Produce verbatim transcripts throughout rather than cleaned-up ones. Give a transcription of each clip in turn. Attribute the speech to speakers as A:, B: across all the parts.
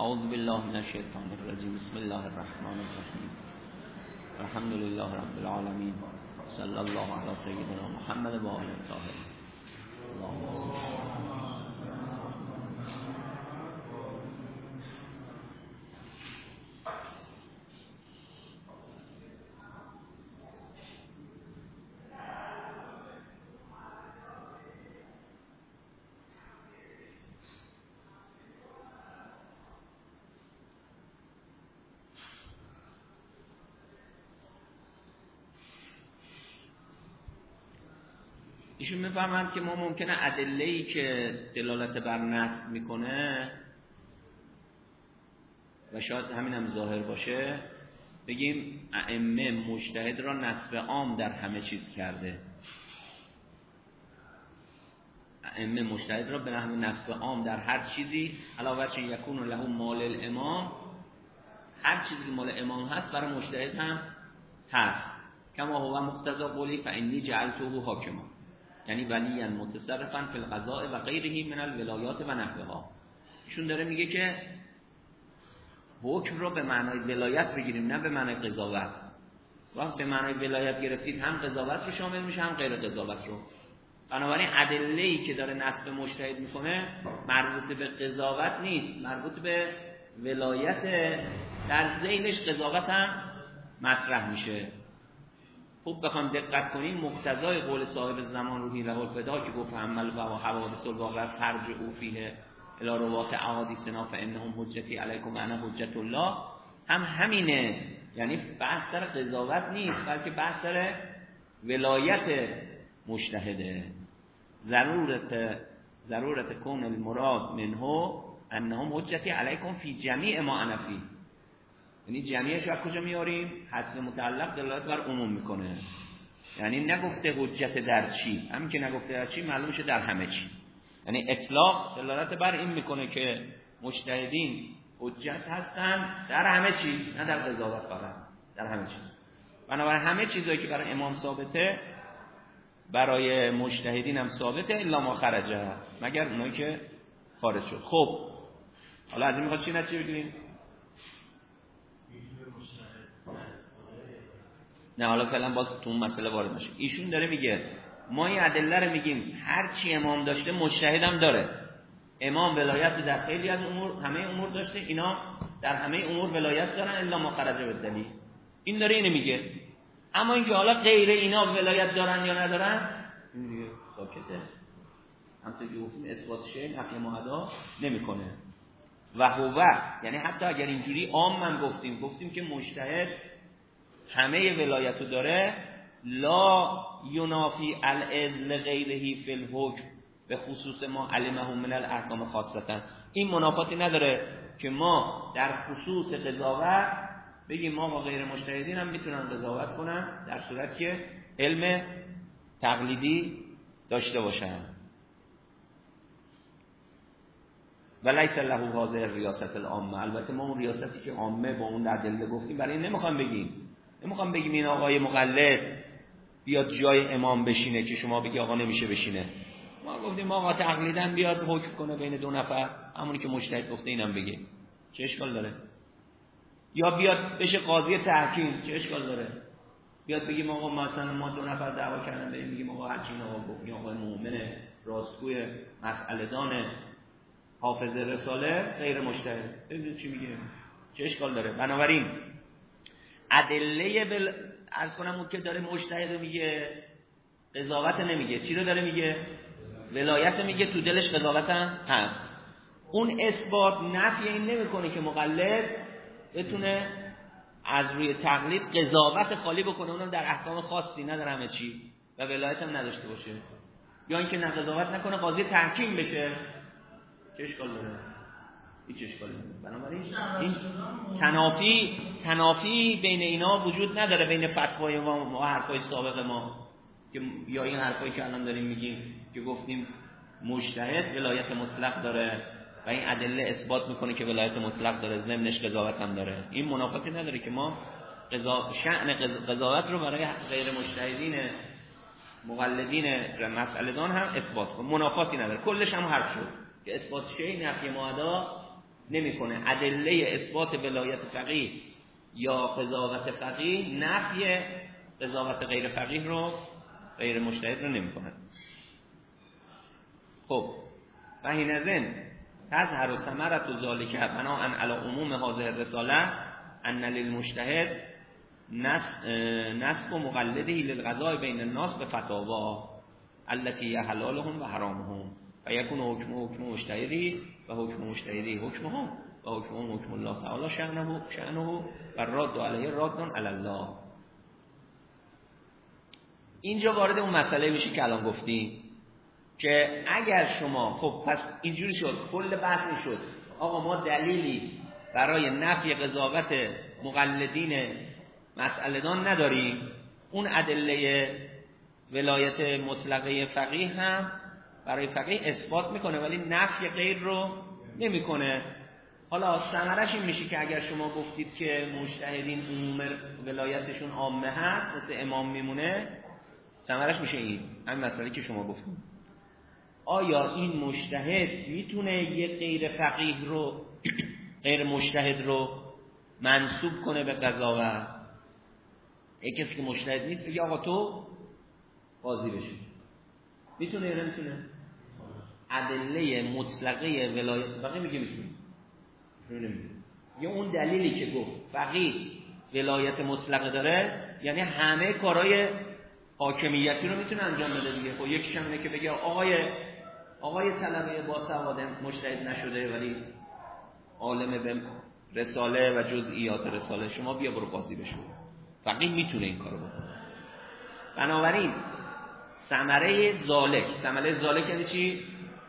A: اعوذ بالله من الشیطان الرجیم. بسم الله الرحمن الرحیم. الحمد لله رب العالمین. صلی الله علی سیدنا محمد و آله الطاهرین. اللهم صل. ایشون میفهمند که ما ممکنه ادله‌ای که دلالت بر نصب میکنه و شاید همین هم ظاهر باشه بگیم ائمه مجتهد را نصب عام در همه چیز کرده. ائمه مجتهد را به نحو نصب عام در هر چیزی علاوه چه یکون له مال الامام، هر چیزی که مال امام هست برای مجتهد هم هست. کما هو مقتضی قولی فانی جعلته حاکما، یعنی ولیا متصرفا فی القضاء و غیره من الولایات و نحوها. ایشون داره میگه که حکم رو به معنای ولایت بگیریم نه به معنای قضاوت. وقتی به معنای ولایت گرفتید هم قضاوت رو شامل میشه هم غیر قضاوت رو. بنابراین ادله‌ای که داره نصب مجتهد میکنه مربوط به قضاوت نیست، مربوط به ولایت، در ذیلش قضاوت هم مطرح میشه. خوب بخوام دقت کنیم مقتضای قول صاحب زمان روحی له الفدا که گفت عمل و حوادث الواقع فرج او فیه الی روات احادیثنا فانهم حجتی علیکم و انا حجت الله هم همینه. یعنی بحث سر قضاوت نیست بلکه بحث سر ولایت مجتهده. ضرورت ضرورت کون المراد منه انهم حجتی علیکم فی جمیع ما انا فی، یعنی جمعیش رو کجا میاریم؟ حسن متعلق دلالت بر عموم میکنه. یعنی نگفته حجت در چی، همین که نگفته در چی معلوم میشه در همه چی. یعنی اطلاق دلالت بر این میکنه که مجتهدین حجت هستن در همه چی، نه در قضاوت فقط، در همه چیز. بنابراین همه چیزایی که برای امام ثابته برای مجتهدین هم ثابته الا ما خرجه، مگر اونایی که خارج شد. خب حالا از این میخواد چی نتیجه بگیریم؟ نه حالا فعلا باز تو اون مسئله وارد نشیم. ایشون داره میگه ما این ادله رو میگیم هر چی امام داشته مجتهد هم داره. امام ولایت در خیلی از امور، همه امور داشته، اینا در همه امور ولایت دارن الا ما خرجه بالدلیل. این داره اینو میگه. اما اینکه حالا غیر اینا ولایت دارن یا ندارن این دیگه ساکته. همونطور که گفتیم اثبات شیء نفی معدا نمیکنه. و هو، یعنی حتی اگر اینجوری عام من گفتیم گفتیم که مجتهد همه ولایتو داره، لا ینافی الاذن غیره فی الحکم به خصوص ما علمه من الاحکام خاصتا. این منافاتی نداره که ما در خصوص قضاوت بگیم ما با غیر مجتهدین هم میتونن قضاوت کنن در صورت که علم تقلیدی داشته باشن. و لیس له هذه ریاست العامه. البته ما اون ریاستی که عامه با اون در دل گفتیم برای این نمیخوام بگیم. نمیخوام بگیم این آقای مقلد بیاد جای امام بشینه که شما بگی آقا نمیشه بشینه. ما گفتیم آقا تقلیداً بیاد حکم کنه بین دو نفر، همونی که مجتهد گفته اینم بگه، چه اشکال داره؟ یا بیاد بشه قاضی تحکیم، چه اشکال داره؟ بیاد بگیم آقا مثلا ما دو نفر دعوا کردن بریم بگیم آقا هر چی آقا گفتیم آقا مؤمنه، راستگوی، مسئله دانه، حافظ رساله، غیر مجتهد، ببینید چی میگه، چه اشکال داره؟ بنابراین ادله بل... عرض کنم اون که داره مجتهد میگه قضاوت نمیگه، چی رو داره میگه؟ ولایت میگه، تو دلش قضاوت هم هست. اون اثبات نفی این نمیکنه که مقلد بتونه از روی تقلید قضاوت خالی بکنه، اونم در احکام خاصی، نه در همه چی، و ولایت هم نداشته باشه، یا اینکه نه قضاوت نکنه قاضی تحکیم بشه، چه اشکال داره؟ هیچ اشکالی نداره. بنابراین این تنافی تنافی بین اینا وجود نداره، بین فتوای ما و حرفای سابق ما که یا این حرفایی که الان داریم میگیم که گفتیم مجتهد ولایت مطلق داره و این ادله اثبات میکنه که ولایت مطلق داره، ضمنش قضاوت هم داره. این منافاتی نداره که ما قضا... شأن قضاوت رو برای غیر مجتهدین مقلدین مسئله دان هم اثبات کنه، منافاتی نداره. کلش هم حرف شد که اثبات شیء نفی معدا نمیکنه. ادله اثبات ولایت فقیه یا قضاوت فقیه نفی قضاوت غیر فقیه رو، غیر مجتهد رو نمیکنه. خب و حینئذ تظهر ثمرة ذلك بناء علی عموم هذه الرساله ان للمجتهد نسب مقلده للقضاء بین الناس بفتاوا التي هي حلالهم و حرامهم و یکون حکم حکم مجتهدی و حکم مجتهدی حکمهم و حکمهم حکم الله تعالی شأنه شأنه و رد علیه رد علی الله. اینجا وارد اون مسئله میشه که الان گفتیم که اگر شما خب پس اینجوری شد، کل بحث این شد آقا ما دلیلی برای نفی قضاوت مقلدین مسئله دان نداریم، اون ادله ولایت مطلقه فقیه هم برای فقیه اثبات میکنه ولی نفی غیر رو نمیکنه. حالا ثمرش این میشه که اگر شما گفتید که مجتهدین عموم ولایتشون عامه هست مثل امام میمونه، ثمرش میشه این همین مسئله که شما گفتید. آیا این مجتهد میتونه یه غیر فقیه رو غیر مجتهد رو منسوب کنه به قضاوت؟ یک کسی که مجتهد نیست بگه آقا تو قاضی بشی، میتونه یا نمیتونه؟ ادله مطلقه ولایت فقیه میگه میتونه، نمیتونه. یا اون دلیلی که گفت فقیه ولایت مطلقه داره یعنی همه کارهای حاکمیتی رو میتونه انجام بده دیگه. خب یکیش هم اینه که بگه آقای آقای طلبه با سواد مجتهد نشده ولی عالم به رساله و جزئیات رساله، شما بیا برو قاضی بشو. فقیه میتونه این کارو بکنه. بنابراین ثمره ذالک، ثمره ذالک یعنی چی؟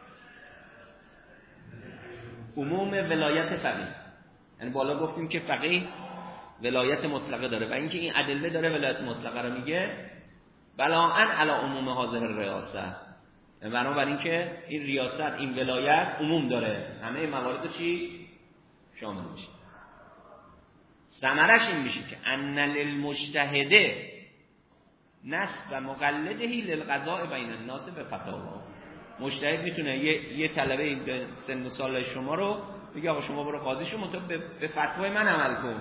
A: عموم ولایت فقیه. یعنی بالا گفتیم که فقیه ولایت مطلقه داره و اینکه این ادله داره ولایت مطلقه رو میگه بلاءً علی عموم حاضر الریاسه، بنابراین اینکه این ریاست این ولایت عموم داره، همه موارد چی شامل میشه. ثمرش این میشه که ان للمجتهد نسب مقلده للقضاء بین الناس به فتاوا. مجتهد میتونه یه, یه طلبه این سن و سال شما رو بگه آقا شما برو قاضی شو، مطابق به, به فتوای من عمل کن.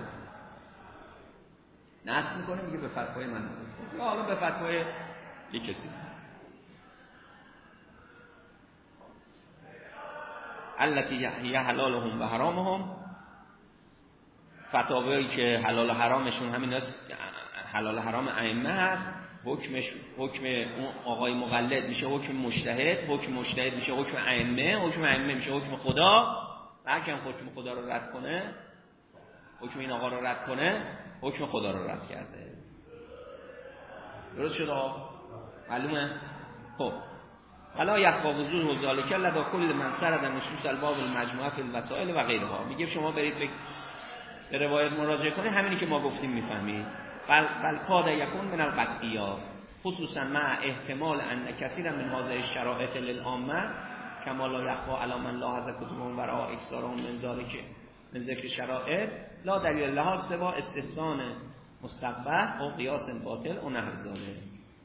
A: نسب میکنه میگه به فتوای من عمل کن، یا حالا به فتوای یه کسی. التی هی حلالهم و حرامهم، فتاوایی که حلال و حرامشون همین است، حلال و حرام ائمه هست، حکمش حکم اون آقای مقلد میشه حکم مجتهد، حکم مجتهد میشه حکم ائمه، حکم ائمه میشه حکم خدا. هر کی حکم خدا رو رد کنه، حکم این آقا رو رد کنه، حکم خدا رو رد کرده. درست شد آقا؟ معلومه؟ خب ولا یخفی وضوح ذلک لدى کل من سرد نصوص الباب المجموعه فی الوسائل و غیرها. میگه شما برید به روایت مراجعه کنید، همینی که ما گفتیم میفهمید. بل بل کاد یکون من القطعیات خصوصا مع احتمال ان کثیر من هذه الشرائط للعامه کما لا یخفی علی من لاحظ کتبهم وراء اکثارهم من ذلک من ذکر شرائط لا دلیل لها سوا استحسان مستقبح او قیاس باطل و نحو ذلک.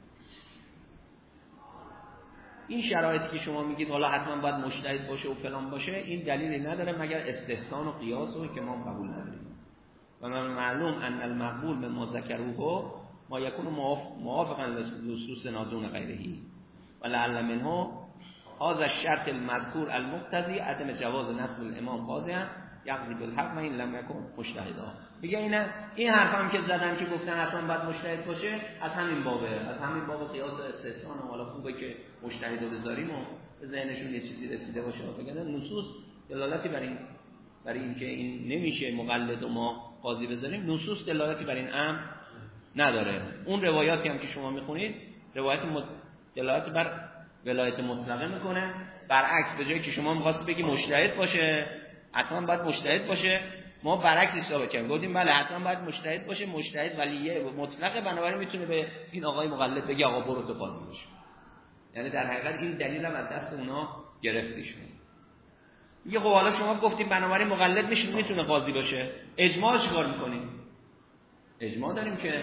A: این شرایطی که شما میگید حالا حتما باید مجتهد باشه و فلان باشه، این دلیلی نداره مگر استحسان و قیاس رو که ما قبول نداریم. و من معلوم ان المقبول به ما ذکروه ما یکون موافقا لنصوص نادون غیرهی و لعل منه هذا الشرط المذکور المقتضی عدم جواز نسب الامام قاضیا یقضی بالحق و این لم یکن مجتهدا. میگه اینا این حرفام که زدن که گفتن حتما باید مجتهد باشه از همین بابه، از همین باب قیاس استحسان. و حالا خوبه که مجتهد رو بذاریم و به ذهنشون یه چیزی رسیده باشه. بگن نصوص دلالتی بر این برای اینکه این نمیشه مقلد و ما قاضی بذاریم، نصوص دلالتی بر این امر نداره. اون روایاتی هم که شما میخونید روایت دلالت بر ولایت مطلقه میکنه، برعکس به جایی که شما می‌خواستید بگی مجتهد باشه حتما باید مجتهد باشه، ما برعکس استفاده کردیم، گفتیم بله حتما باید مجتهد باشه، مجتهد ولیه مطلقه، بنابراین میتونه به این آقای مقلد بگه آقا برو تو قاضی باش. یعنی در حقیقت این دلیل هم از دست اونا گرفته شد. میگه خب حالا شما گفتیم بنابراین مقلد میشه میتونه قاضی باشه، اجماع چیکار میکنیم؟ اجماع داریم که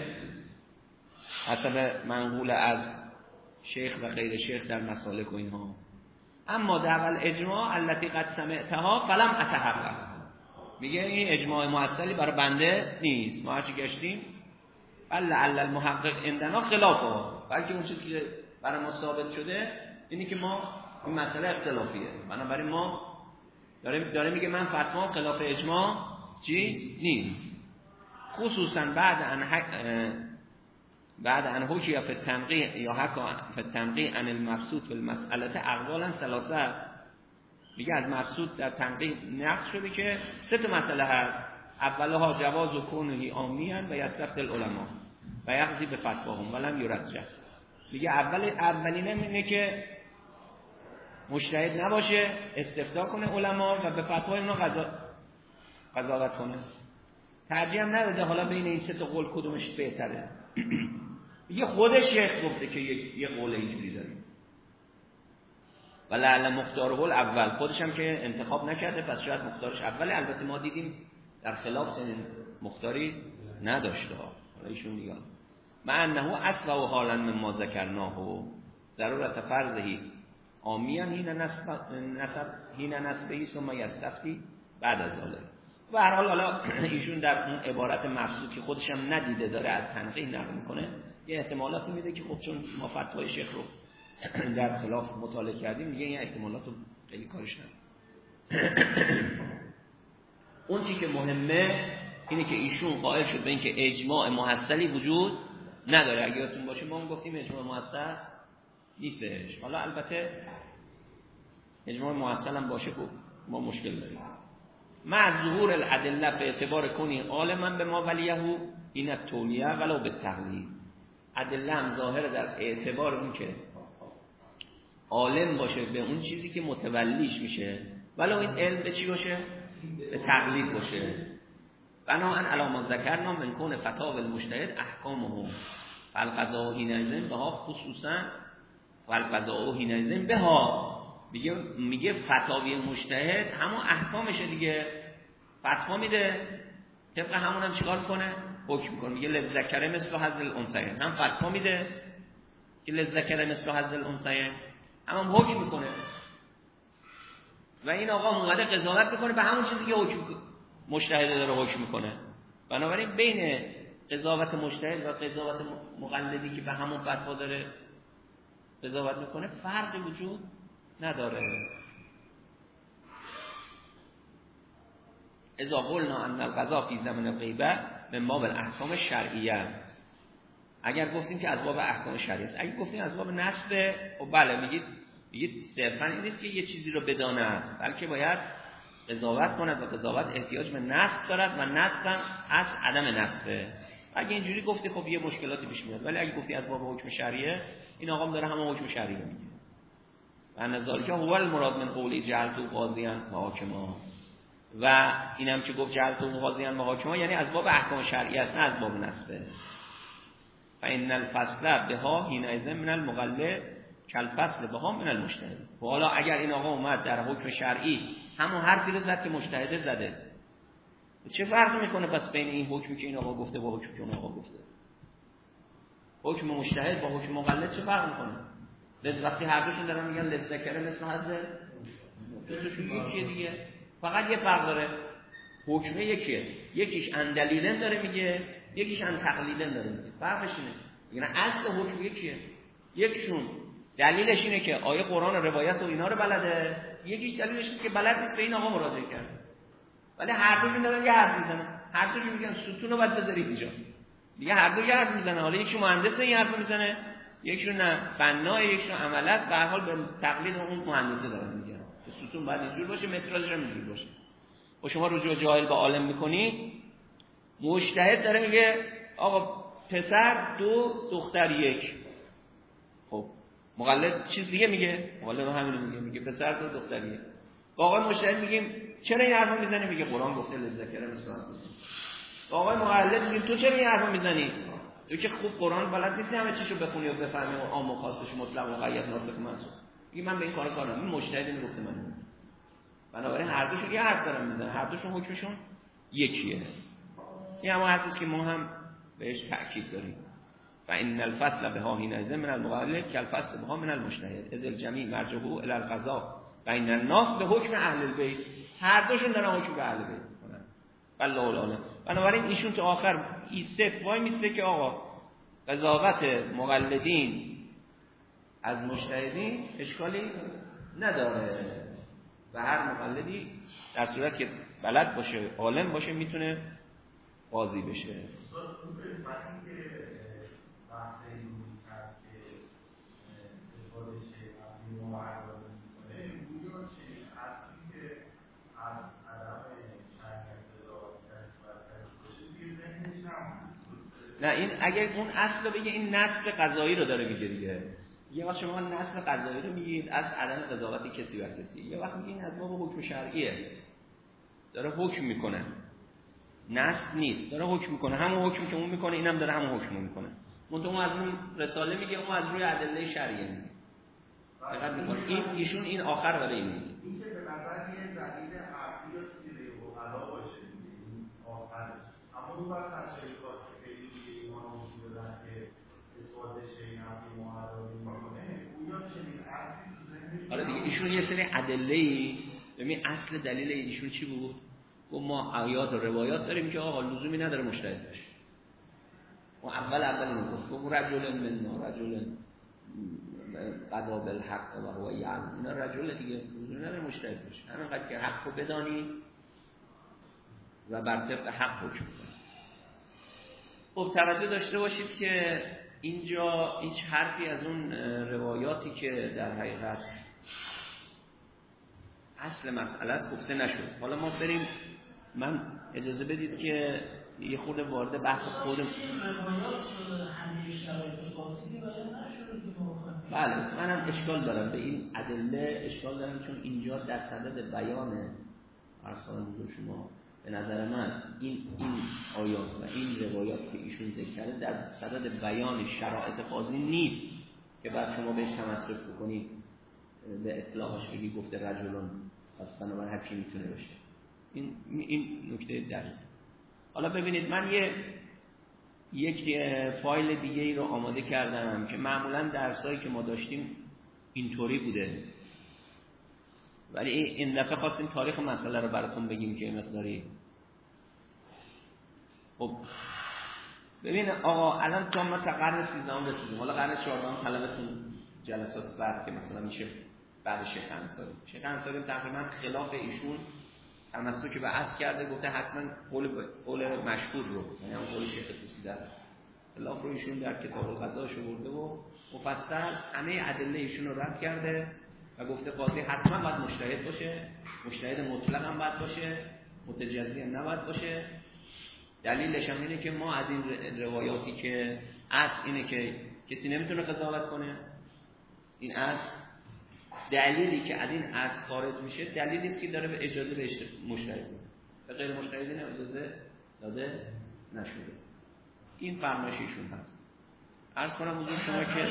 A: حسب منقول از شیخ و غیر شیخ در مسالک و اینها. اما در اول اجماع التي قد سمعتها فلم اتحقق، میگه این اجماع معطلی برای بنده نیست. ما هرچی گشتیم بل لعل المحقق عندنا خلافه، بلکه اون چیزی که برای ما ثابت شده اینی که ما این مسئله اختلافیه. بنابراین ما داره داره میگه من فتوا خلاف اجماع چیز نیست. خصوصا بعد ان بعد ان حکیه فی التنقیح یا حکا فی التنقیح عن المبسوط فی المسئله اقوالا ثلاثه. میگه از مبسوط در تنقیح نقض شده که سه تا مسئله هست. اولها جواز و کونه عامیان و یستفتي العلماء و یقضی به فتواهم ولم یرجح. میگه اول اولینه اینه که مجتهد نباشه، استفتاء کنه علما و به فتوای اونا قضا قضاوت کنه. ترجیح هم نداده حالا بین این سه تا قول کدومش بهتره. میگه خود شیخ گفته که یه قول اینجوری داره و لعل مختاره الاول، خودش هم که انتخاب نکرده پس شاید مختارش اوله. البته ما دیدیم در خلاف سن مختاری نداشته ها. حالا ایشون میگه مع انه اصل و حالا مما ذکرناه ضرورت فرضه عامیان هین نسب نسب هین نسبه ثم یستفتی بعد از ذلك. و هر حال حالا ایشون در اون عبارت مفسود که خودش هم ندیده داره از تنقیح نقل میکنه یه احتمالاتی میده که خب چون ما فتوای شیخ رو در خلاف مطالعه کردیم میگه این احتمالات رو خیلی کارش نداره. اون چی که مهمه اینه که ایشون قائل شد به اینکه اجماع محصلی وجود نداره. اگه یادتون باشه ما هم گفتیم اجماع محصل نیستش. حالا البته اجماع محصل هم باشه ما مشکل داریم. مع ظهور الادله به اعتبار کنی عالما به ما ولیه این التولیه ولو به تقلید. ادله هم ظاهر در اعتبار اون که عالم باشه به اون چیزی که متولیش میشه ولو این علم به چی باشه؟ به تقلید باشه. بناهن علی ما ذکرنا من کون فتاوی المجتهد احکامه فالقضاء حینئذ بها خصوصا فالقضاء حینئذ بها. میگه میگه فتاوی مجتهد همون احکامشه دیگه، فتوا میده طبق همون هم چیکار کنه؟ حکم کنه. میگه للذکر مثل حظ الانثیین، هم فتوا میده که للذکر مثل حظ الانثیین، هم, هم حکم میکنه. و این آقا اومده قضاوت میکنه به همون چیزی که حکم مجتهد داره حکم میکنه. بنابراین بین قضاوت مجتهد و قضاوت مقلدی که به همون فتوا داره قضاوت میکنه فرقی وجود نداره. اذا قلنا ان القضاء فی زمن الغیبه من باب الاحکام الشرعیه، اگر گفتیم که از باب احکام شرعی است. اگر گفتیم از باب نسخ، خب بله میگید میگید صرفا این نیست که یه چیزی رو بداند، بلکه باید قضاوت کند و قضاوت احتیاج به نسخ دارد و نسخ هم از عدم نسخه. اگه اینجوری گفتی خب یه مشکلاتی پیش میاد، ولی اگه گفتی از باب حکم شرعیه این آقا داره همون حکم شرعی رو میگه. و نذالک هو المراد من قولی جعلت قاضیان و حاکما، و اینم که گفت جعلت قاضیان و حاکما یعنی از باب احکام شرعی است نه از باب نسخه. فإن الفصل بها حینئذ من المقلد کالفصل بها من المجتهد. و حالا اگر این آقا اومد در حکم شرعی همون حرفی رو زد که مجتهد زده، چه فرقی میکنه پس بین این حکمی که این آقا گفته با حکمی که اون آقا گفته؟ حکم مجتهد با حکم مقلد چه فرق میکنه؟ لذ وقتی هر دوشون دارن میگن لذکر مثل حظ دوشون یکیه دیگه، فقط یه فرق داره، حکم یکیه، یکیش ان دلیلن داره میگه، یکیش ان تقلیدن داره میگه. فرقش اینه، یعنی اصل حکم یکیه. یکشون دلیلش اینه که آیه قرآن و روایت و اینا رو بلده، یکیش دلیلش اینه که بلد نیست به این آقا مراجعه کرده. ولی هر دوشون دارن یه حرف میزنن، هر دوشون میگن ستون رو باید بذارید اینجا. دیگه هر دو یه حرف میزنن، حالا یکیشون مهندس این حرف میزنه، یکیشون نه فنای، یکیشون عملت، به هر حال به تقلید اون مهندسه دارن میگن که ستون باید اینجور باشه، متراژش هم اینجور باشه. و شما رجوع جاهل به عالم میکنی، مجتهد داره میگه آقا پسر دو دختر یک. خب مقلد چیز دیگه میگه، مقلد همین میگه، میگه پسر دو دختر یک. آقا مجتهد میگیم چرا این حرفو میزنی؟ میگه قرآن گفته لذکر مثل حظ الانثیین. آقا مقلد میگه تو چرا این حرفو میزنی؟ تو که خوب قرآن بلد نیستی همه چیشو بخونی و بفهمی و عام و خاصش مطلق و مقید ناسخ منسوخ. میگه من به این کارا کار ندارم، این مجتهد میگفته من. بنابراین هر دوشون یه حرف دارن میزنن، هر دوشون حکمشون یکیه. این هم حرفی که ما هم بهش تاکید داریم. و ان الفصل بها حینئذ من المقلد کالفصل بها من المجتهد اذ الجمیع مرجعه الی القضاء بین الناس به حکم اهل البیت. هر دوشون دارن حکم به اهل بیت میکنن. والله العالم. بنابراین ایشون تو آخر این صف وای میسته که آقا قضاوت مقلدین از مجتهدین اشکالی نداره و هر مقلدی در صورت که بلد باشه عالم باشه میتونه قاضی بشه. نه این اگر اون اصل رو بگه این نسل قضایی رو داره میگه دیگه. یه وقت شما نسل قضایی رو میگید از عدم قضاوت کسی بر کسی، یه وقت میگید این از باب حکم شرعیه داره حکم میکنه، نسل نیست داره حکم میکنه، همون حکمی که اون میکنه اینم داره همون حکم میکنه. منتها اون از اون رساله میگه، اون از روی ادله شرعیه میگه. دقت میکنه این ایشون این آخر داره این میگه
B: این که به نظر یه دلیل عقلی و سیره و علا باشه این آخرش، اما اون وقت تشریفات که خیلی دیگه ایمان وجود دادن که اثبات شیء نفی معرض میکنه گویا چنین اصلی تو ذهنش.
A: آره دیگه ایشون یه سری ادله‌ای، ببین اصل دلیل ایشون چی بود؟ گفت ما آیات و روایات داریم که آقا لزومی نداره مجتهد باشه. و اول اول اینو گفت گفت رجل منا رجل قضا بالحق و هو یعلم، اینا رجل دیگه لزومی نداره مجتهد باشه، همینقدر که حق رو بدانی و بر طبق حق حکم کنی. خب توجه داشته باشید که اینجا هیچ حرفی از اون روایاتی که در حقیقت اصل مسئله است گفته نشد. حالا ما بریم، من اجازه بدید که یه خورده وارد بحث خودم. بله منم اشکال دارم به این ادله، اشکال دارم چون اینجا در صدد بیان ارسال حضور شما به نظر من این این آیات و این روایات که ایشون ذکر کرده در صدد بیان شرایط قاضی نیست که بعد شما بهش تمسک بکنید به اطلاقش بگی گفته رجلون پس بنابراین هر کی میتونه باشه. این این نکته درسه. حالا ببینید من یه یک فایل دیگه ای رو آماده کردم که معمولا درسایی که ما داشتیم اینطوری بوده، ولی این دفعه خواستیم تاریخ مسئله رو براتون بگیم که مقداری. خب ببین آقا الان تا ما تا قرن سیزدهم رسیدیم، حالا قرن چهاردهم طلبتون جلسات بعد که مثلا میشه بعد شیخ انصاری. شیخ انصاری تقریبا خلاف ایشون تمسک به اصل کرده، گفته حتما قول قول مشهور رو، یعنی اون قول شیخ طوسی در خلاف رو ایشون در کتاب القضاء برده و مفصل همه ادله ایشون رو رد کرده و گفته قاضی حتما باید مجتهد باشه، مجتهد مطلق هم باید باشه، متجزی هم نباید باشه. دلیلش هم اینه که ما از این روایاتی که اصل اینه که کسی نمیتونه قضاوت کنه، این اصل دلیلی که از این اصل خارج میشه دلیلی است که داره به اجازه به مجتهد میده، به غیر مجتهدین اجازه داده نشده. این فرمایشیشون هست. عرض کنم حضور شما که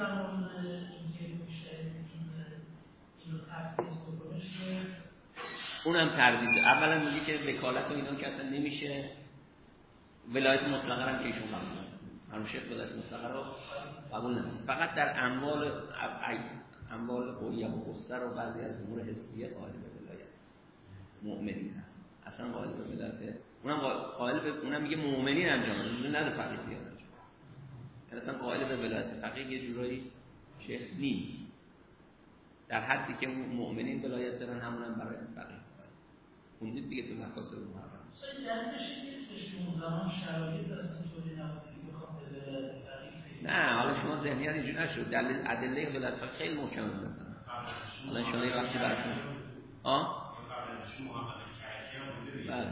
A: اونم تردید. اولا میگه که وکالت و اینا که اصلا نمیشه، ولایت مطلقه هم که ایشون قبول نداره، هر شیخ ولایت مطلقه رو قبول نداره، فقط در اموال اموال قویه و گستر و بعضی از امور حسیه قائل به ولایت مؤمنین هست. اصلا قائل به ولایت اونم قائل به اونم میگه مؤمنین انجام میده، نداره فقیه بیاد انجام. یعنی اصلا قائل به ولایت فقیه یه جورایی شیخ نیست، در حدی که مؤمنین ولایت دارن همونم برای فقیه خوندید دیگه تو مقاصد محرم. نه حالا شما ذهنیت اینجوری نشد، دلیل ادله ولایت فقیه خیلی محکمه مثلا. حالا شما یه وقتی براتون آه بله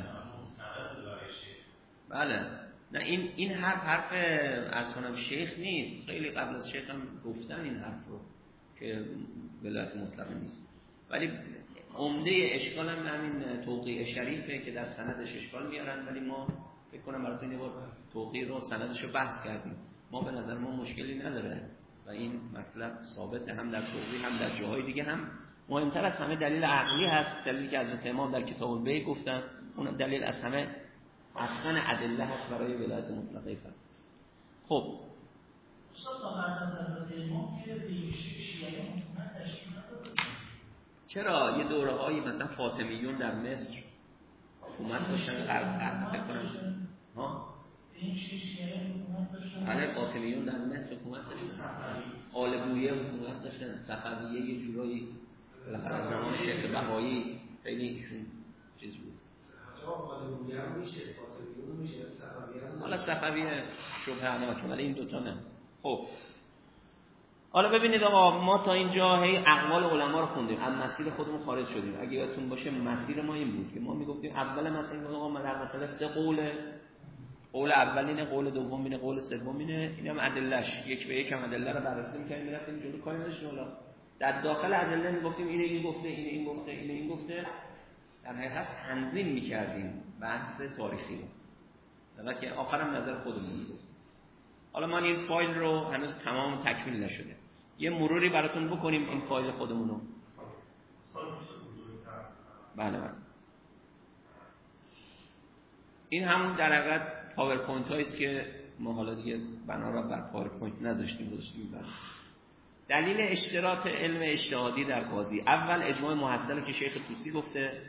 A: بله نه این این حرف حرف از کنم شیخ نیست، خیلی قبل از شیخ هم گفتن این حرف رو که ولایت مطلقه نیست، ولی عمده اشکال هم همین توقیع شریفه که در سندش اشکال میارن، ولی ما فکر کنم براتون یه بار توقیع رو سندش رو بحث کردیم. ما به نظر ما مشکلی نداره و این مطلب ثابت هم در توقیع هم در جاهای دیگه. هم مهمتر از همه دلیل عقلی هست، دلیلی که حضرت امام در کتاب البیع گفتن، اون دلیل از همه اصلا ادله هست برای ولایت مطلقه فرد. خب چرا یه دوره هایی مثلا فاطمیون در مصر حکومت داشتن قرار فکر کنم ها
C: این شش یه حکومت داشتن.
A: آره قاطنیون در مصر حکومت داشتن، آل بویه حکومت داشتن، صفویه یه جورایی بالاخره از زمان شیخ بهایی خیلی ایشون چیز بود.
D: آل بویه هم میشه، قاطنیون میشه، صفویه هم
A: حالا صفویه شبهه‌ناک ولی این دوتا نه. خب حالا ببینید آقا ما تا اینجا هی اقوال علما رو خوندیم، از مسیر خودمون خارج شدیم. اگه یادتون باشه مسیر ما این بود که ما میگفتیم اول مثلا این آقا ما در مسئله سه قوله، قول اول اینه، قول دوم اینه، قول سوم اینه، اینم ادلهش یک به یک هم ادله رو بررسی می‌کردیم، می‌رفتیم جلو کاری نداشتیم. حالا در داخل ادله میگفتیم اینه این گفته، اینه این گفته، اینه این گفته، در حقیقت تنظیم می‌کردیم بحث تاریخی رو. البته که آخرام نظر خودمون بود. حالا ما این فایل رو هنوز تمام تکمیل نشده، یه مروری براتون بکنیم این فایل خودمون رو. بله بله. این هم در حقیقت پاورپوینت هایی است که ما حالا دیگه بنا را بر پاورپوینت نذاشتیم گذاشتیم بر دلیل اشتراط علم اجتهادی در قاضی. اول اجماع محصل که شیخ طوسی گفته،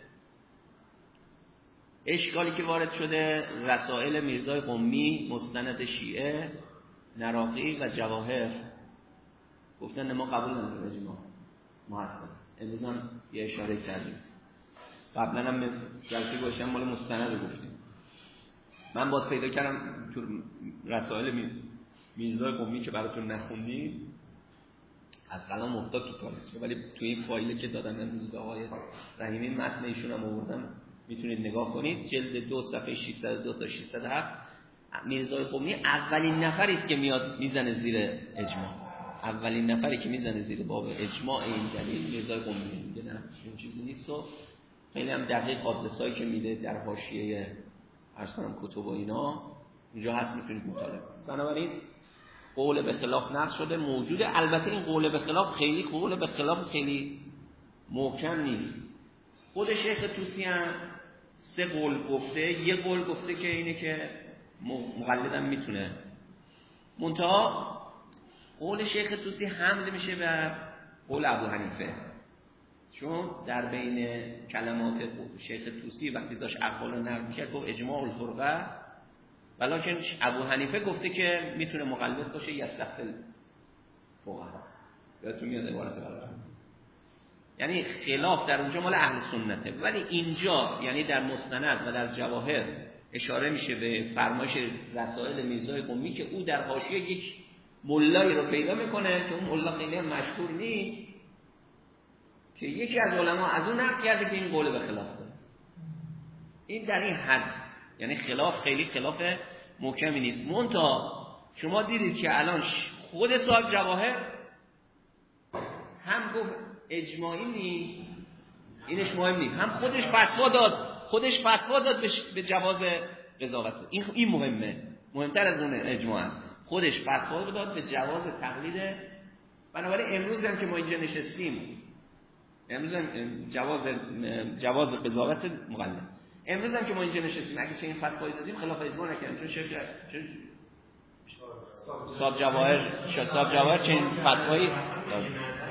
A: اشکالی که وارد شده رسائل میرزای قمی مستند شیعه، نراقی و جواهر گفتن ما قبول نداریم اجماع محصل. امروز هم یه اشاره کردیم، قبلا هم جلسه گوشم مال مستند گفتیم. من باز پیدا کردم تو رسائل میرزای قمی که براتون نخوندیم از قلم افتاد تو تاریخ، ولی تو این فایلی که دادن امروز به آقای رحیمی متن ایشون هم آوردم، میتونید نگاه کنید. جلد دو صفحه ششصد و دو تا ششصد و هفت. میرزای قمی اولین نفری است که میاد میزنه زیر اجماع، اولین نفری که میزنه زیر باب اجماع این دلیل میرزای قمی میگه نه این چیزی نیست و خیلی هم دقیق آدرسایی که میده در حاشیه عرض کنم کتب و اینا اینجا هست، میتونید مطالعه کنید. بنابراین قول به خلاف نقض شده موجوده. البته این قول به خلاف خیلی قول به خلاف خیلی محکم نیست. خود شیخ طوسی هم سه قول گفته، یه قول گفته که اینه که مقلدم میتونه، منتها قول شیخ طوسی حمل میشه به قول ابو حنیفه، چون در بین کلمات شیخ طوسی وقتی داشت اقوال رو نقل میکرد گفت اجماع الفرقه، ولیکن ابو حنیفه گفته که میتونه مقلد باشه یستخدم فقها. یادتون میاد عبارت غلط، یعنی خلاف در اونجا مال اهل سنته، ولی اینجا یعنی در مستند و در جواهر اشاره میشه به فرمایش رسائل میرزای قمی که او در حاشیه یک ملایی رو پیدا میکنه که اون ملا خیلی هم مشهور نیست، که یکی از علما از اون نقل کرده که این قول به خلاف داره. این در این حد، یعنی خلاف خیلی خلاف محکمی نیست. منتها شما دیدید که الان خود صاحب جواهر هم گفت اجماعی نیست، اینش مهم نیست، هم خودش فتوا داد، خودش فتوا داد به جواز قضاوت. این این مهمه، مهمتر از اون اجماع است. خودش فتوا داد به جواز تقلید. بنابراین امروز هم که ما اینجا نشستیم، امروز هم جواز جواز قضاوت مقلد، امروز هم که ما اینجا نشستیم اگه چه این فتوایی دادیم خلاف اجماع نکردیم، چون شیخ چون صاحب جواهر صاحب جواهر چه این فتوایی داد.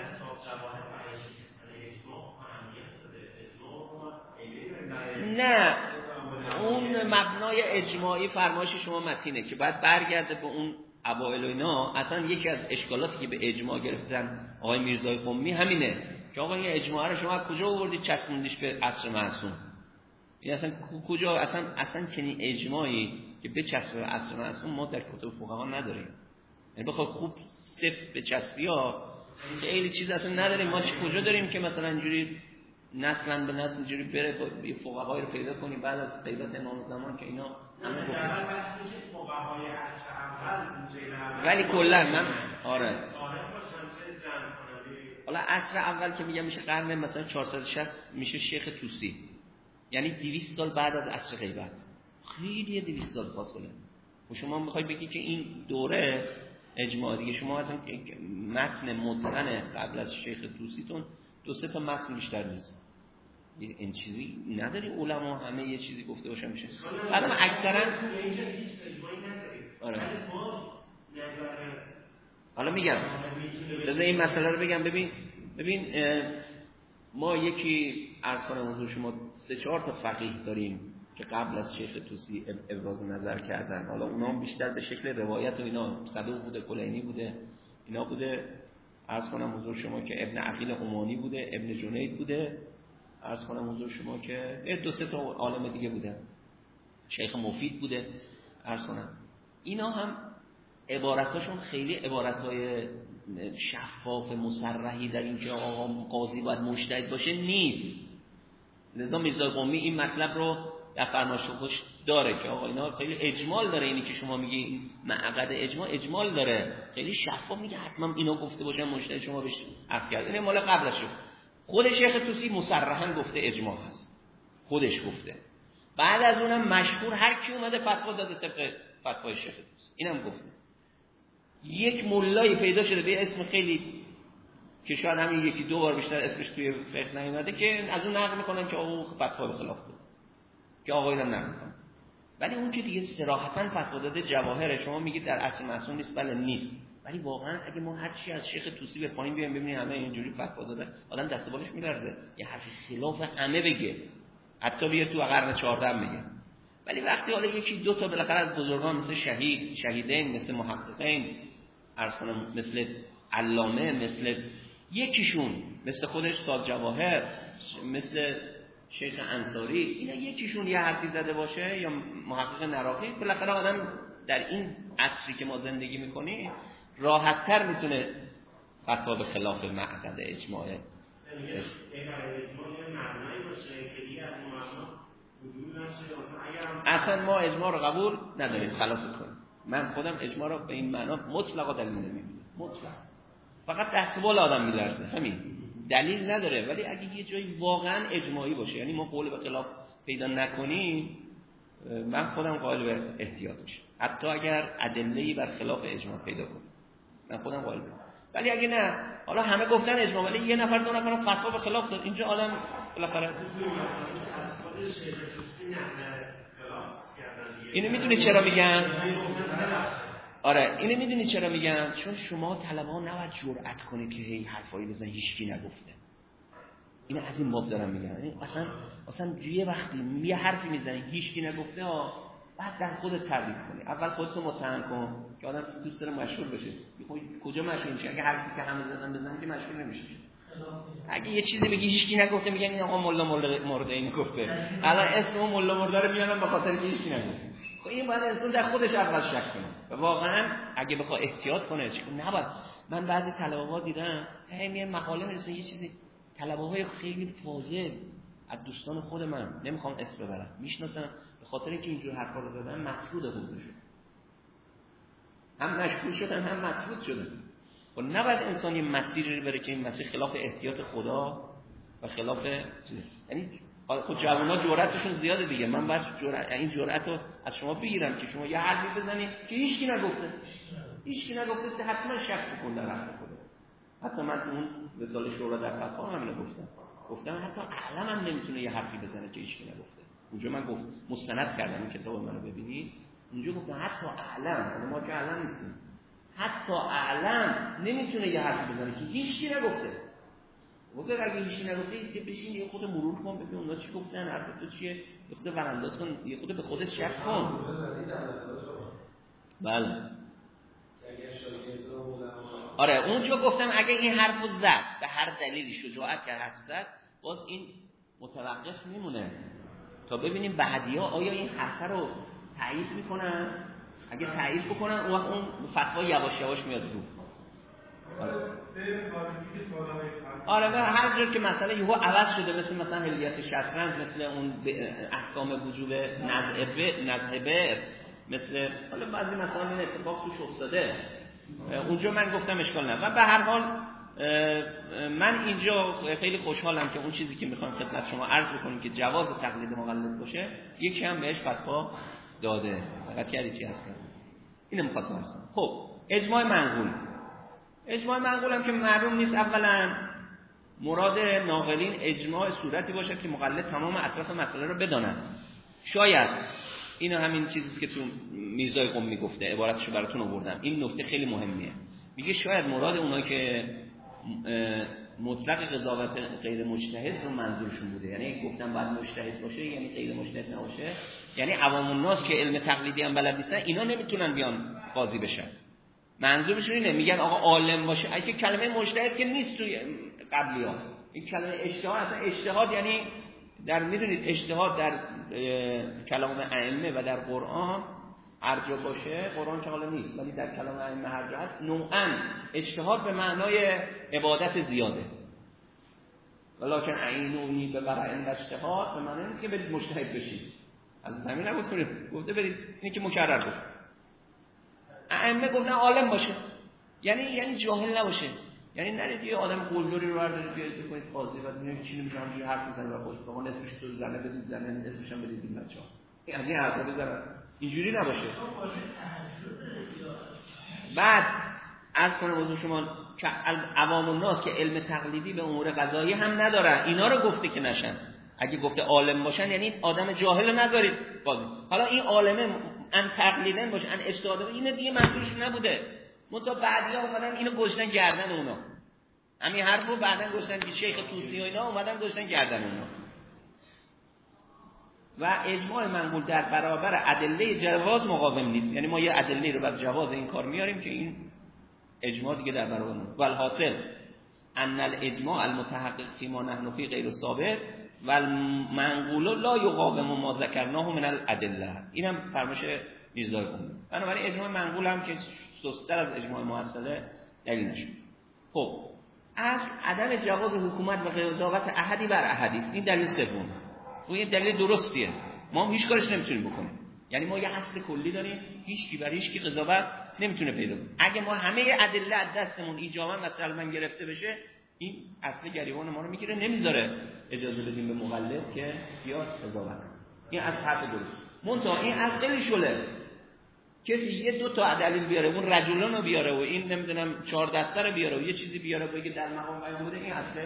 A: نه اون مبنای اجماعی فرمایش شما متینه که بعد برگرده به اون اوائل و اینا. اصلا یکی از اشکالاتی که به اجماع گرفتن آقای میرزای قمی همینه که آقا این اجماع رو شما از کجا آوردید چسبوندیش به عصر معصوم؟ این اصلا کجا اصلا اصلا چنین اجماعی که به چسب به عصر معصوم ما در کتب فقها نداریم. یعنی بخواد خوب صفر به چسبی ها خیلی چیز اصلا نداریم. ما چه کجا داریم که مثلا اینجوری نسلا به نسل اینجوری بره با فقهای رو پیدا کنیم بعد از غیبت امام زمان که اینا همه
B: فقهای عصر اول،
A: ولی کلا من آره حالا عصر اول که میگم میشه قرن مثلا چهارصد و شصت میشه شیخ طوسی، یعنی دویست سال بعد از عصر غیبت، خیلی دویست سال فاصله. و شما میخوای بگی که این دوره اجماع دیگه، شما اصلا متن متقن قبل از شیخ طوسیتون دو سه تا متن بیشتر نیست. این چیزی نداری علما همه یه چیزی گفته باشن میشه. بعدم اکثرا آره حالا میگم بذار این مسئله رو بگم. ببین ببین ما یکی عرض کنم حضور شما سه چهار تا فقیه داریم که قبل از شیخ طوسی ابراز نظر کردن. حالا اونا هم بیشتر به شکل روایت و اینا، صدوق بوده، کلینی بوده، اینا بوده. عرض کنم حضور شما که ابن عقیل عمانی بوده، ابن جنید بوده، عرض کنم حضور شما که دو سه تا عالم دیگه بوده، شیخ مفید بوده. عرض کنم اینا هم عبارتاشون خیلی عبارتهای شفاف مصرحی در این که آقا قاضی باید مجتهد باشه نیست. لذا میرزا قمی این مطلب رو در فرمایشش داره که آقا اینا خیلی اجمال داره، اینی که شما میگی معقد اجمال اجمال داره، خیلی شفاف میگه حتما اینا گفته باشن مجتهد شما بهش عفو کرد. این مال قبلش خود شیخ طوسی مصرحا گفته اجماع هست، خودش گفته. بعد از اونم مشهور هر کی اومده فتوا داده طبق فتوای شیخ طوسی، اینم گفته. یک مولایی پیدا شده به اسم خیلی که شاید همین یکی دو بار بیشتر اسمش توی فقه نیومده که از اون نقل میکنن که آقا فتوا به خلاف بود، که آقایون هم نقل میکنن. ولی اون که دیگه صراحتاً فتوا داده جواهر، شما میگید در اصل معصوم نیست، بله نیست. ولی واقعا اگه ما هر چی از شیخ طوسی به پایین بیایم ببینیم همه اینجوری فتوا داده، آدم دست بالش میلرزه، یه حرفی خلاف همه بگه، حتی بیاد تو قرن چهاردهم میگه. ولی وقتی حالا یکی دو تا بالاخره از بزرگان مثل شهید، شهیدین، مثل محققین، عرض کنم مثل علامه، مثل یکیشون مثل خودش سال جواهر، مثل شیخ انصاری، اینا یکیشون یه حرفی زده باشه یا محقق نراقی، بالاخره آدم در این عصری که ما زندگی میکنیم راحت‌تر میتونه فتوا به خلاف معقد اجماع اصلا ما اجماع رو قبول نداریم، خلاص کنیم. من خودم اجماع رو به این معنا مطلقا دلیل نمیبینم، مطلق فقط دست بال آدم میلرزه، همین، دلیل نداره. ولی اگه یه جایی واقعا اجماعی باشه، یعنی ما قول به خلاف پیدا نکنیم، من خودم قائل به احتیاط میشم، حتی اگر ادله‌ای بر خلاف اجماع پیدا کنیم، من خودم قائل به. ولی اگه نه، حالا همه گفتن اجماع ولی یه نفر دو نفر فتوا به خلاف داد، اینجا عالم بالاخره. اینو میدونی چرا میگن؟ آره اینو میدونی چرا میگن؟ چون شما طلبه‌ها نباید جرأت کنید که هی حرفایی بزن هیچکی نگفته. اینو از این باب دارم میگم. یعنی اصلا اصلا یه وقتی یه حرفی میزنی هیچکی نگفته ها، بعد در خودت تعریف کنی. اول خودت رو متهم کن که آدم دوست داره مشهور بشه. کجا مشهور میشه؟ اگه حرفی که همه زدن بزنن که مشهور نمیشه. اگه یه چیزی بگی هیچکی نگفته، میگن این آقا ملا مرده این گفته. الان اسم اون ملا مرده رو میارن به خاطر که هیچکی نگفته. خب این باید انسان در خودش اول شک کنه. و واقعا اگه بخواد احتیاط کنه چیکار نباید. من بعضی طلبه‌ها دیدم همین مقاله میرسه یه چیزی، طلبه‌های خیلی فاضل از دوستان خود من، نمیخوام اسم ببرم، میشناسم، به خاطر اینکه اینجور حرفا رو زدن مطرود حوزه شد، هم مشغول شدن هم مطرود شدن. و نباید انسان یه مسیری بره که این مسیر خلاف احتیاط خدا و خلاف چیز. یعنی خود جوونا جرأتشون زیاده دیگه. من باید جرأت این جرأت رو از شما بگیرم که شما یه حرفی بزنید که هیچکی نگفته، هیچکی نگفته، که حتما شک بکن در حرف خدا. حتی من اون رساله شورا در فتوا هم اینو گفتم، گفتم حتی اعلم هم نمیتونه یه حرفی بزنه که هیچکی نگفته. اونجا من گفت مستند کردم این کتاب منو ببینید، اونجا گفتم حتی اعلم، ما که اعلم نیستیم، حتی اعلم نمیتونه یه حرفی بزنه که هیچکی نگفته. وقتی اگه هیچکی نگفته که بشین یه خود مرور کن ببین اونا چی گفتن، حرف تو چیه، یه خود برانداز کن، یه خود به خودت شک کن. بله آره اونجا گفتم اگه این حرفو زد به هر دلیلی شجاعت کرد حرف زد، باز این متوقف میمونه تا ببینیم بعدیا آیا این حرف رو تایید میکنن. اگه تایید بکنن اون وقت اون فتوا یواش یواش میاد رو. آره آره و هر جور که مثلا یهو عوض شده، مثل مثلا هلیت شطرنج، مثل اون احکام وجوب نذهبه نذهبه، مثل حالا بعضی مثلا این اتفاق توش افتاده، اونجا من گفتم اشکال نداره. و به هر حال من اینجا خیلی خوشحالم که اون چیزی که میخوام خدمت شما عرض بکنیم که جواز تقلید مقلد باشه، یکی هم بهش فتوا داده. فقط کردی چی هست اینو می‌خواستم بگم. خب اجماع منقول، اجماع منقول هم که معلوم نیست اولا مراد ناقلین اجماع صورتی باشد که مقلد تمام اطراف مسئله رو بداند. شاید اینو همین چیزی که تو میرزای قمی گفته، عبارتشو براتون آوردم، این نکته خیلی مهمیه. میگه شاید مراد اونایی که مطلق قضاوت غیر مجتهد رو منظورشون بوده. یعنی گفتن باید مجتهد باشه یعنی غیر مجتهد نباشه، یعنی عوام الناس که علم تقلیدی هم بلد نیستن اینا نمیتونن بیان قاضی بشن. منظورشون اینه، میگن آقا عالم باشه. اگه کلمه مجتهد که نیست توی قبلی‌ها، این کلمه اجتهاد اصلا اجتهاد یعنی در میدونید اجتهاد در کلام ائمه و در قرآن هر جا باشه، قرآن که حالا نیست ولی در کلام ائمه هر جا هست، نوعاً اجتهاد به معنای عبادت زیاده. ولکن عینونی به ورع اجتهاد به معنی نیست که برید مجتهد بشید. از همین نگفت کنید، گفته برید اینی که مکرر بود. ائمه گفتن عالم باشه، یعنی یعنی جاهل نباشه. یعنی نرید یه آدم قلدری رو بردارید بیارید بکنید قاضی و ببینید چی نمی‌دونم همینجوری حرف میزنه و خودش بگه نصفش تو زنه بدید زنه، نصفش هم بدید این بچه‌ها. این از این حرفا بزنن. اینجوری نباشه. بعد از کنم موضوع شما که عوام الناس که علم تقلیدی به امور قضایی هم ندارن، اینا رو گفته که نشن. اگه گفته عالم باشن یعنی آدم جاهل رو نذارید قاضی. حالا این عالمه ان تقلیدن باشه ان اجتهاد این دیگه منظورش نبوده. منتها بعدیا اومدن اینو گذاشتن گردن اونا. همین حرفو بعدن گذاشتن که شیخ طوسی و اینا اومدن گذاشتن گردن اونا. و اجماع منقول در برابر ادله جواز مقاوم نیست. یعنی ما یه ادله رو بر جواز این کار میاریم که این اجماع دیگه در برابر اون. والحاصل ان الاجماع المتحقق فيما نحن فيه غیر ثابت والمنقول لا يقاوم ما ذكرناه من الادله. اینم فرمایش میرزا قمی. بنابراین اجماع منقول هم که سست‌تر از اجماع موصله دلیل نشد. خب از عدم جواز حکومت و قضاوت احدی بر احدی است. این دلیل سوم. اون یه دلیل درستیه. ما هم هیچ کارش نمیتونیم بکنیم. یعنی ما یه اصل کلی داریم، هیچ کی بر هیچ کی قضاوت نمیتونه پیدا کنه. اگه ما همه ادله از دستمون ایجاباً مثلا من گرفته بشه، این اصل گریبان ما رو میگیره، نمیذاره اجازه بدیم به مقلد که بیاد قضاوت کنه. این از حرف درست. منتها این اصلی شله. کسی یه دو تا دلیل بیاره، اون رجلان رو بیاره و این نمیدونم چهار دسته رو بیاره و یه چیزی بیاره بگه در مقام بیان بوده، این اصل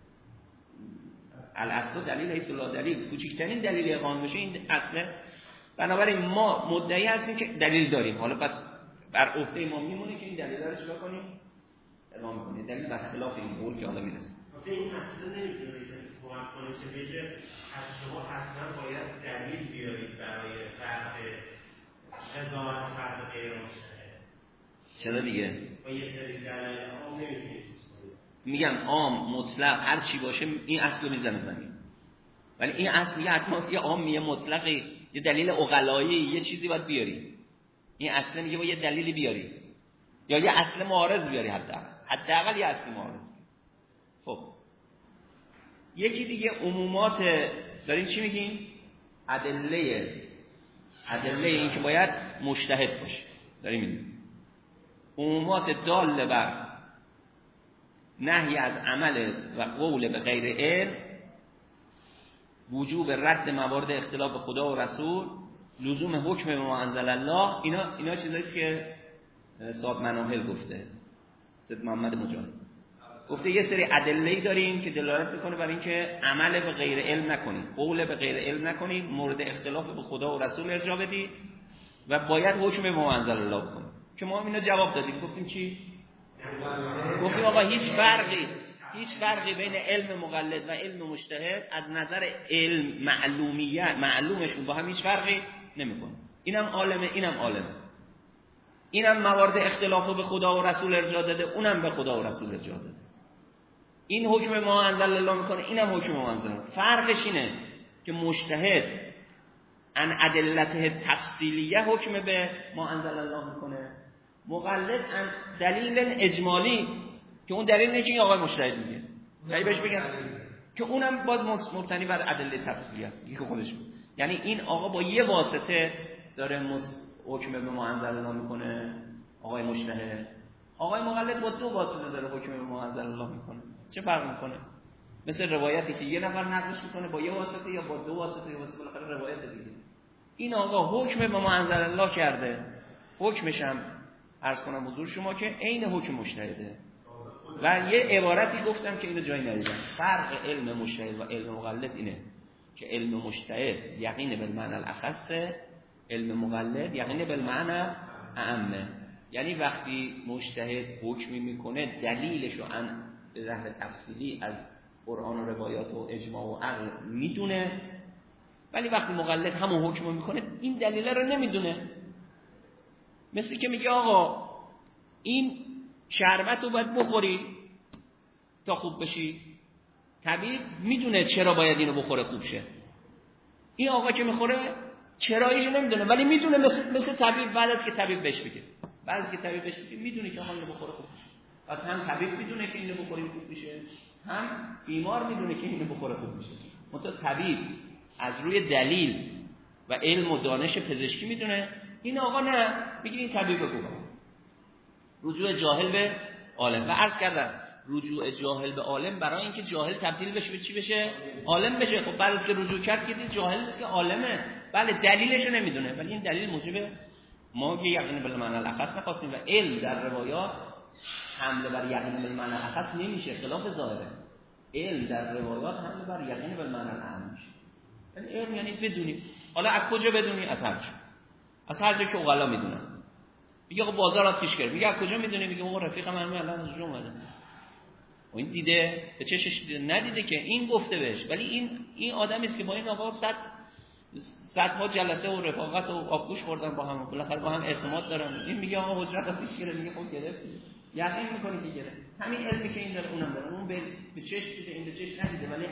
A: الاصل دلیل هست لا دلیل. کوچکترین دلیل اقامه بشه این اصل. بنابراین ما مدعی هستیم که دلیل داریم. حالا پس بر عهده ما میمونه که این دلیل رو چیکار کنیم؟ اقامه کنیم. دلیل بر خلاف این قول که حالا میرسه.
B: البته این اصلا نمیتونه کسی کمک کنه که بگه از شما حتما باید دلیل بیارید برای فرق قضاوت و فرق غیر مجتهد.
A: چرا دیگه؟
B: با یه سری دلایل عام نمیتونید چیز کنید.
A: میگم عام مطلق هر چی باشه این اصل رو میزنه زمین. ولی این اصل یه حتما یه عام یه مطلقی، یه دلیل عقلایی، یه چیزی باید بیاری. این اصل میگه با یه دلیلی بیاری یا یه اصل معارض بیاری، حداقل حداقل یه اصل معارض. خب یکی دیگه عمومات داریم چی میگیم؟ ادله ادله این که باید مجتهد باشه داریم میگیم. عمومات داله بر نهی از عمل و قول به غیر علم، وجوب رد موارد اختلاف خدا و رسول، لزوم حکم ما انزل الله، اینا اینا چیزاییه که صاحب مناهل گفته، سید محمد مجاهد گفته یه سری ادله‌ای داریم که دلالت میکنه بر اینکه عمل به غیر علم نکنید، قول به غیر علم نکنید، مورد اختلاف به خدا و رسول ارجاع بدید و باید حکم به ما انزل الله بکنید. که ما اینا جواب دادیم، گفتیم چی؟ گفتیم آقا هیچ فرقی هیچ فرقی بین علم مقلد و علم مجتهد از نظر علم معلومیت معلومشون با هم هیچ فرقی نمیکنه. اینم عالمه اینم عالمه، اینم موارد اختلافو به خدا و رسول ارجاع داده، اونم به خدا و رسول ارجاع داده. این حکم ما انزل الله میکنه، اینم حکم ما انزل الله. فرقش اینه که مجتهد ان ادلته تفصیلیه حکم به ما انزل الله میکنه، مقلد ان دلیل اجمالی که اون دلیل نیست که آقای مجتهد میگه. یعنی بهش بگن که اونم باز مبتنی بر ادله تفصیلی است. یکی خودش بود. یعنی این آقا با یه واسطه داره حکم به ما انزل الله میکنه، آقای مجتهد. آقای مقلد با دو واسطه داره حکم به ما انزل الله میکنه. چه فرق میکنه؟ مثل روایتی که یه نفر نقلش میکنه با یه واسطه یا با دو واسطه یا واسطه بالاخره روایت دیگه. این آقا حکم به ما انزل الله کرده، حکمش هم عرض کنم حضور شما که عین حکم مجتهده. و یه عبارتی گفتم که اینو جایی ندیدم، فرق علم مجتهد و علم مقلد اینه که علم مجتهد یقین بالمعنی الاخص، علم مقلد یقین بالمعنی اعم. یعنی وقتی مجتهد حکمی میکنه دلیلشو ان به نحو تفصیلی از قرآن و روایات و اجماع و عقل میدونه، ولی وقتی مقلد همون حکم میکنه این دلیل رو نمیدونه. مثل که میگه آقا این شربت رو باید بخوری تا خوب بشی، طبیب میدونه چرا باید اینو بخوره خوب شه. این آقا که میخوره چراییشو نمیدونه، ولی میدونه مثل مثل طبیب بعد از که طبیب بهش بگه، بعد از که طبیب بهش بگه میدونه که آقا اینو بخوره خوب میشه. پس هم طبیب میدونه که اینو بخوری خوب میشه، هم بیمار میدونه که اینو بخوره خوب میشه. مثلا طبیب از روی دلیل و علم و دانش پزشکی میدونه، این آقا نه، میگه این طبیب بگو. رجوع جاهل به عالم. و عرض کردم رجوع جاهل به عالم برای اینکه جاهل تبدیل بشه به چی بشه؟ عالم بشه. خب بعد از که رجوع کرد که دید جاهل نیست که عالمه، بله دلیلش رو نمیدونه، ولی این دلیل موجب ما یه یقین بالمعنی الاخص نخواستیم و علم در روایات حمله بر یقین بالمعنی الاخص نمیشه، خلاف ظاهره. علم در روایات حمله بر یقین بالمعنی الاعم میشه. یعنی علم یعنی بدونی. حالا از کجا بدونی؟ از هر چی. از هر جایی که عقلا میدونن. میگه آقا بازار آتیش گرفت، میگه از کجا میدونی؟ میگه آقا رفیقم همین الان از اونجا اومده. و این دیده، به چشش دیده، ندیده که این گفته بهش، ولی این این آدمی است که با این آقا صد صدها جلسه و رفاقت و آبگوش خوردن با هم، بالاخره با هم اعتماد دارن. این میگه آقا حجت آتیش گرفت، میگه خب گرفت، یقین میکنه که گرفت. همین علمی که این داره اونم داره، اون به به چش دیده، این به چش ندیده، ولی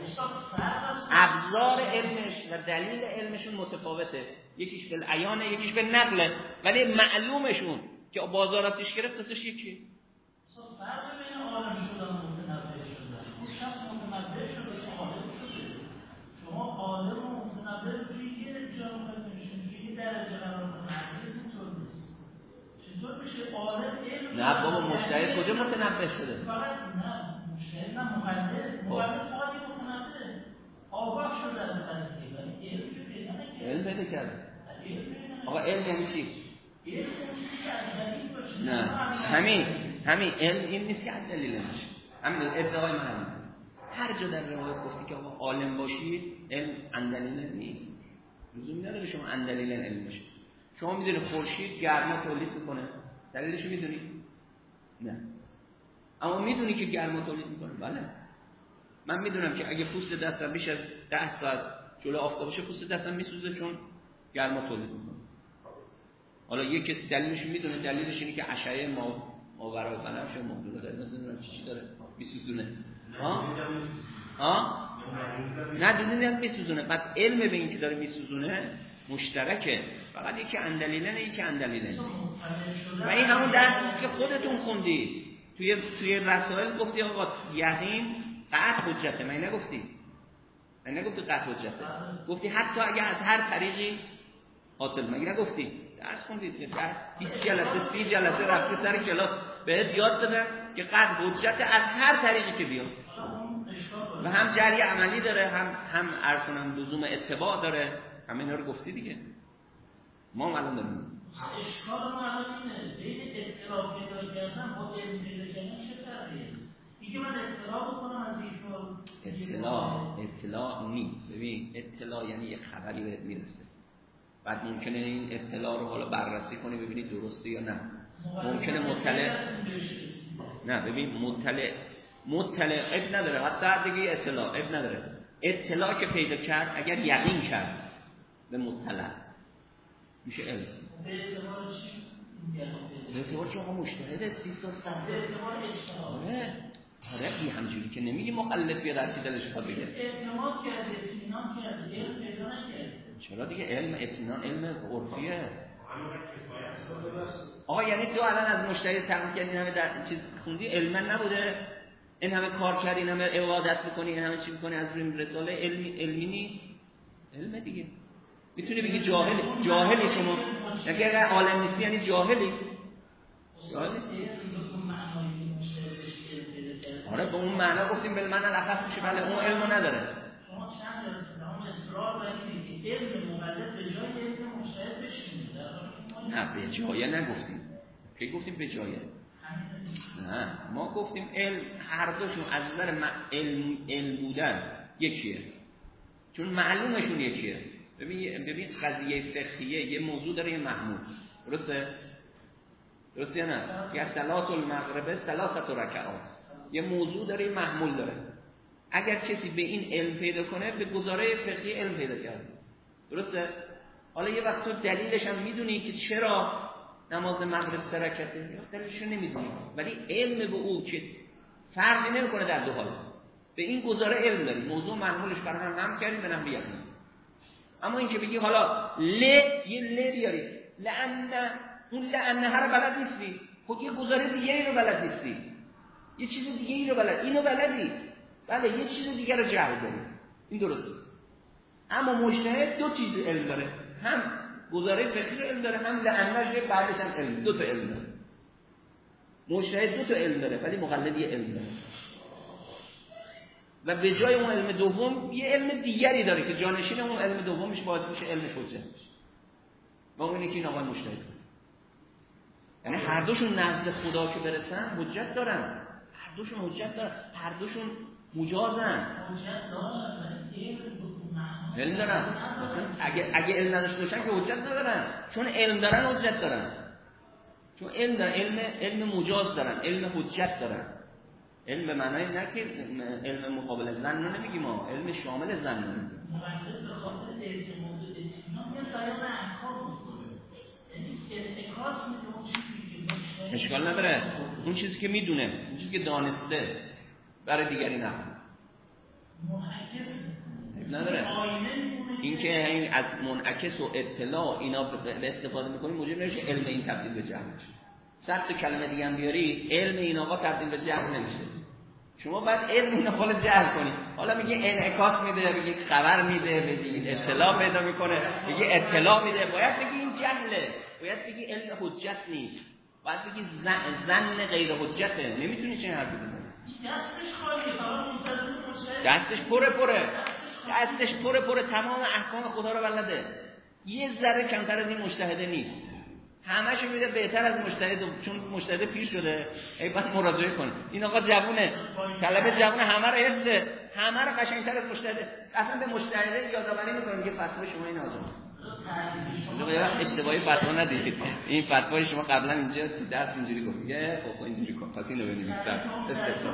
A: ابزار علمش و دلیل علمشون متفاوته. یکیش بالعیانه، یکیش بالنقله، ولی معلومشون که بازار آتیش گرفت تاش یکی.
C: فرق بین عالم شدن و متنبه شدن. اون شخص متنبه شده که عالم شده. شما عالم و متنبه توی یه جا می‌خواید توی یه درجه قرار کنید. اینطور نیست. چطور میشه عالم علم؟
A: نه بابا مجتهد کجا متنبه شده؟
C: فقط نه مجتهد نه مقلد. مقلد عالی متنبه. آگاه شده از قضیه، ولی علم که پیدا نکرده.
A: علم پیدا کرده. آقا علم یعنی چی؟
C: علم چیزی که از دلیل باشه.
A: نه همین همین علم این نیست که از دلیل نمیشه. همین ادعای من همین. هر جا در روایت گفتی که آقا عالم باشی علم اندلیل نیست. لزومی نداره شما اندلیل علم باشی. شما میدونی خورشید گرما تولید میکنه، دلیلش میدونی؟ نه. اما میدونی که گرما تولید میکنه؟ بله. من میدونم که اگه پوست دستم بیش از ده ساعت جلو آفتاب باشه پوست دستم میسوزه چون گرما تولید میکنه. حالا یه کسی دلیلش میدونه، دلیلش اینه که اشعه ما ماورای بنفش موجوده داره، مثلا نمیدونم چی چی داره میسوزونه. ها؟ ها؟ نه دلیلی میسوزونه. پس علم به این که داره میسوزونه مشترکه، فقط یکی اندلیلنه یکی اندلیلنه. و این همون درسی که خودتون خوندی توی توی رسائل گفتی آقا یقین قطع حجته، من نگفتی؟ من نگفتی قطع حجته، گفتی حتی اگه از هر طریقی حاصل، مگه نگفتی؟ درس خوندید که بیست جلسه سی جلسه رفتی سر کلاس بهت یاد دادن که قطع حجت از هر طریقی که بیاد و هم جری عملی داره، هم هم عرض کنم لزوم اتباع داره، همه اینا رو گفتی دیگه. ما هم الان داریم
C: اشکال ما الان اینه بین اطلاع پیدا کردن با علم پیدا کردن چه فرقی است؟ میگه من اطلاع بکنم از این
A: اطلاع اطلاع نی ببین اطلاع یعنی یه خبری بهت میرسه، بعد ممکنه این اطلاع رو حالا بررسی کنی ببینی درسته یا نه. ممکنه مطلع نه ببین مطلع مطلع اب نداره، حتی دیگه اطلاع اب نداره. اطلاع که پیدا کرد اگر یقین کرد به مطلع میشه علم.
C: به اعتبار چی؟
A: به اعتبار چون آقا مجتهده سی سال سخته.
C: به اعتبار اجتهاد.
A: آره آره بی همجوری که نمیگی مخالف بیاد هر چی دلش بخواد بگه.
C: اعتماد کرده، اطمینان کرده، علم پیدا نکرده.
A: چرا دیگه علم اطمینان علم عرفیه. آقا یعنی تو الان از مجتهد تقلید کردی این همه در چیز خوندی علما نبوده، این همه کار کردی، این همه عبادت میکنی، این همه چی میکنی، از روی رساله علمی علمی نیست؟ علم دیگه. میتونی بگی جاهلی جاهلی شما، اگه اگر عالم نیستی یعنی جاهلی. جاهل نیستی. آره به اون معنا گفتیم بالمعنی الاخص میشه، بله اون علمو نداره.
C: شما چند جلسه تمام اصرار بر اینه که علم مقلد به جای علم مجتهد بشینه.
A: نه به جای نگفتیم. کی گفتیم به جای؟ نه ما گفتیم علم هر دوشون از نظر علم علم بودن یکیه، چون معلومشون یکیه. ببین ببین قضیه فقهیه یه موضوع داره یه محمول، درسته؟ درسته یا نه؟ یا صلات المغرب ثلاثه رکعات. یه موضوع داره، یه محمول داره. اگر کسی به این علم پیدا کنه به گزاره فقهی علم پیدا کرده. درسته؟ حالا یه وقت تو دلیلش هم میدونی که چرا نماز مغرب سه رکعته، دلیلش رو نمیدونی، ولی علم به او که فرقی نمیکنه در دو حال، به این گزاره علم داری، موضوع محمولش برای هم هم کردیم به نحو یقین. اما این که بگی حالا ل یه ل بیاری، لأن اون لأنه هر بلد نیستی، خود یه گزاره دیگه ای رو بلد نیستی، یه چیز دیگه ای رو بلد، اینو بلدی، بله یه چیز دیگه رو جهل داری، این درسته. اما مجتهد دو چیز علم داره، هم گزاره فقهی علم داره، هم لأنه‌اش بعدش هم علم، دو تا علم داره. مجتهد دو تا علم داره ولی مقلد یه علم داره و به جای اون علم دوم یه علم دیگری داره که جانشین اون علم دومش باعث میشه علمش حجت بشه. و اون اینه که این آقای مجتهد بود. یعنی هر دوشون نزد خدا که برسن حجت دارن، هر دوشون حجت دارن، هر دوشون مجازن،
C: حجت دارن،
A: علم دارن. مثلا اگه اگه علم نداشته باشن که حجت ندارن، چون علم دارن حجت دارن، چون علم دارن، علم علم مجاز دارن، علم حجت دارن. علم به معنای نه که علم مقابل زن رو نمیگیم ما، علم شامل زن رو میگیم.
C: مقلد به خاطر اعتماد و اطمینان میاد سایان احکام میکنه، یعنی انعکاس میده اون چیزی که
A: اشکال نداره، اون چیزی که میدونه، اون چیزی که دانسته برای دیگری نه
C: منعکس
A: نداره. این که این از منعکس و اطلاع اینا به استفاده میکنیم موجب نمیشه علم این تبدیل به جهل بشه. صد تا کلمه دیگه هم بیاری علم این آقا تبدیل به جهل نمیشه. شما باید علم این آقا رو جهل کنی. حالا میگه انعکاس میده، میگه خبر میده، میگه اطلاع پیدا میکنه، میگه اطلاع میده، باید بگی این جهله، باید بگی علم حجت نیست، باید بگی ظن غیر حجته. نمیتونی چنین حرفی بزنی.
C: دستش خالیه، فقط منتظر باشه.
A: دستش پره پره دستش پره پره تمام احکام خدا رو بلده، یه ذره کمتر از این مجتهده نیست، همه‌ش میده بهتر از مجتهد، چون مجتهد پیر شده ای بعد مراجعه کنه. این آقا جوونه، طلبه جوونه، همه رو حفظه، همه رو قشنگتر از مجتهد، اصلا به مجتهد یادآوری میکنه میگه فتوا شما این آزاد شما یه وقت اشتباهی فتوا ندید، این فتوای شما قبلا اینجا تو درس اینجوری گفت، میگه خب اینجوری کن، پس اینو بنویس استثنا.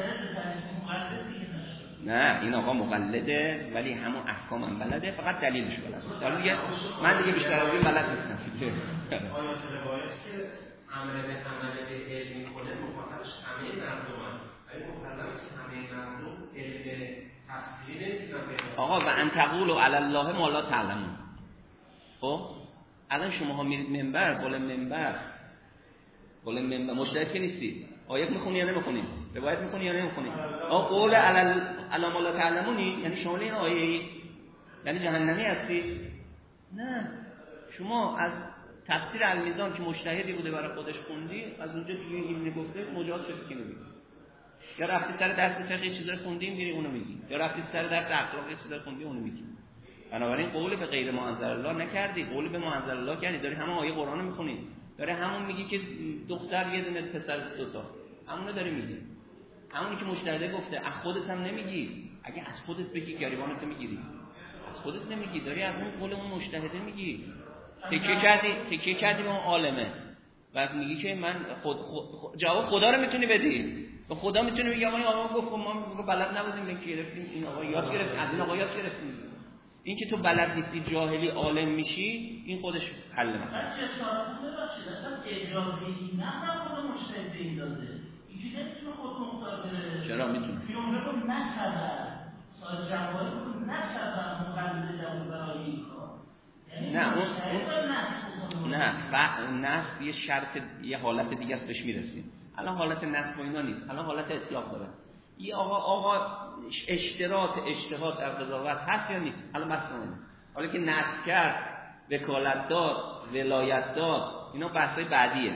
A: نه این آقا مقلده ولی همون احکام هم بلده، فقط دلیلش بلده. حالا دیگه من دیگه بیشتر از این بلد نیستم.
D: آیات روایت که عمل به عمل به علم میکنه مخاطبش همه مردمن، ولی مسلمه که همه مردم علم تفسیری نمیتونن.
A: آقا و ان تقولوا علی الله ما لا تعلمون. خب الان شماها میرید منبر، بالا منبر بالا منبر مجتهد که نیستید، آیات میخونی یا نمیخونی؟ روایت میخونی یا نمیخونی؟ آقا قول علی علی ما لا تعلمونی یعنی شامل این آیه، یعنی جهنمی هستی؟ نه، شما از تفسیر المیزان که مجتهدی بوده برای خودش خوندی، از اونجا دیگه این نگفته مجاز شد که نمیگی. یا رفتی سر درس فقه چیزا خوندی میری اونو میگی، یا رفتی سر درس اخلاق چیزا خوندی اونو میگی. بنابراین قول به غیر ما انزل الله نکردی، قول به ما انزل الله کردی، داری همون آیه قرآن رو میخونی، داری همون میگی که دختر یه دونه پسر دو تا، همونو داری میگی، همونی که مجتهد گفته. از خودت هم نمیگی، اگه از خودت بگی گریبانت میگیری، از خودت نمیگی، داری از اون قول اون مجتهد میگی. تکیه کردی تکیه کردی به اون عالمه و میگی که من خود, خود جواب خدا رو میتونی بدی، به خدا میتونی بگی آقا این آقا گفت ما بلد نبودیم که گرفتیم، این آقا یاد گرفت، از این آقا یاد گرفتیم. این که تو بلد نیستی جاهلی عالم میشی، این خودش حل مسئله.
C: بچه شاید ببخشید اصلا اجازه این نه خود مجتهد این داده، اینجوری نمیتونه خود مختار بره.
A: چرا میتونه؟
C: پیامبر رو نشدن، ساید جواری رو نشدن مقلد جواب برای این کار.
A: نه اون نه ف... نصب یه شرط، یه حالت دیگه است بهش میرسیم. الان حالت نصب و اینا نیست، الان حالت اطلاق داره. یه آقا آقا اشتراط اجتهاد در قضاوت هست یا نیست؟ الان بحث اونه. حالا که نصب کرد، وکالت داد، ولایت داد، اینا بحثای بعدیه،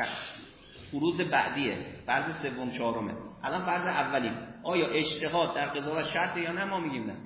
A: فروض بعدیه، فرض سوم چهارمه. الان فرض اولی، آیا اجتهاد در قضاوت شرطه یا نه؟ ما میگیم نه.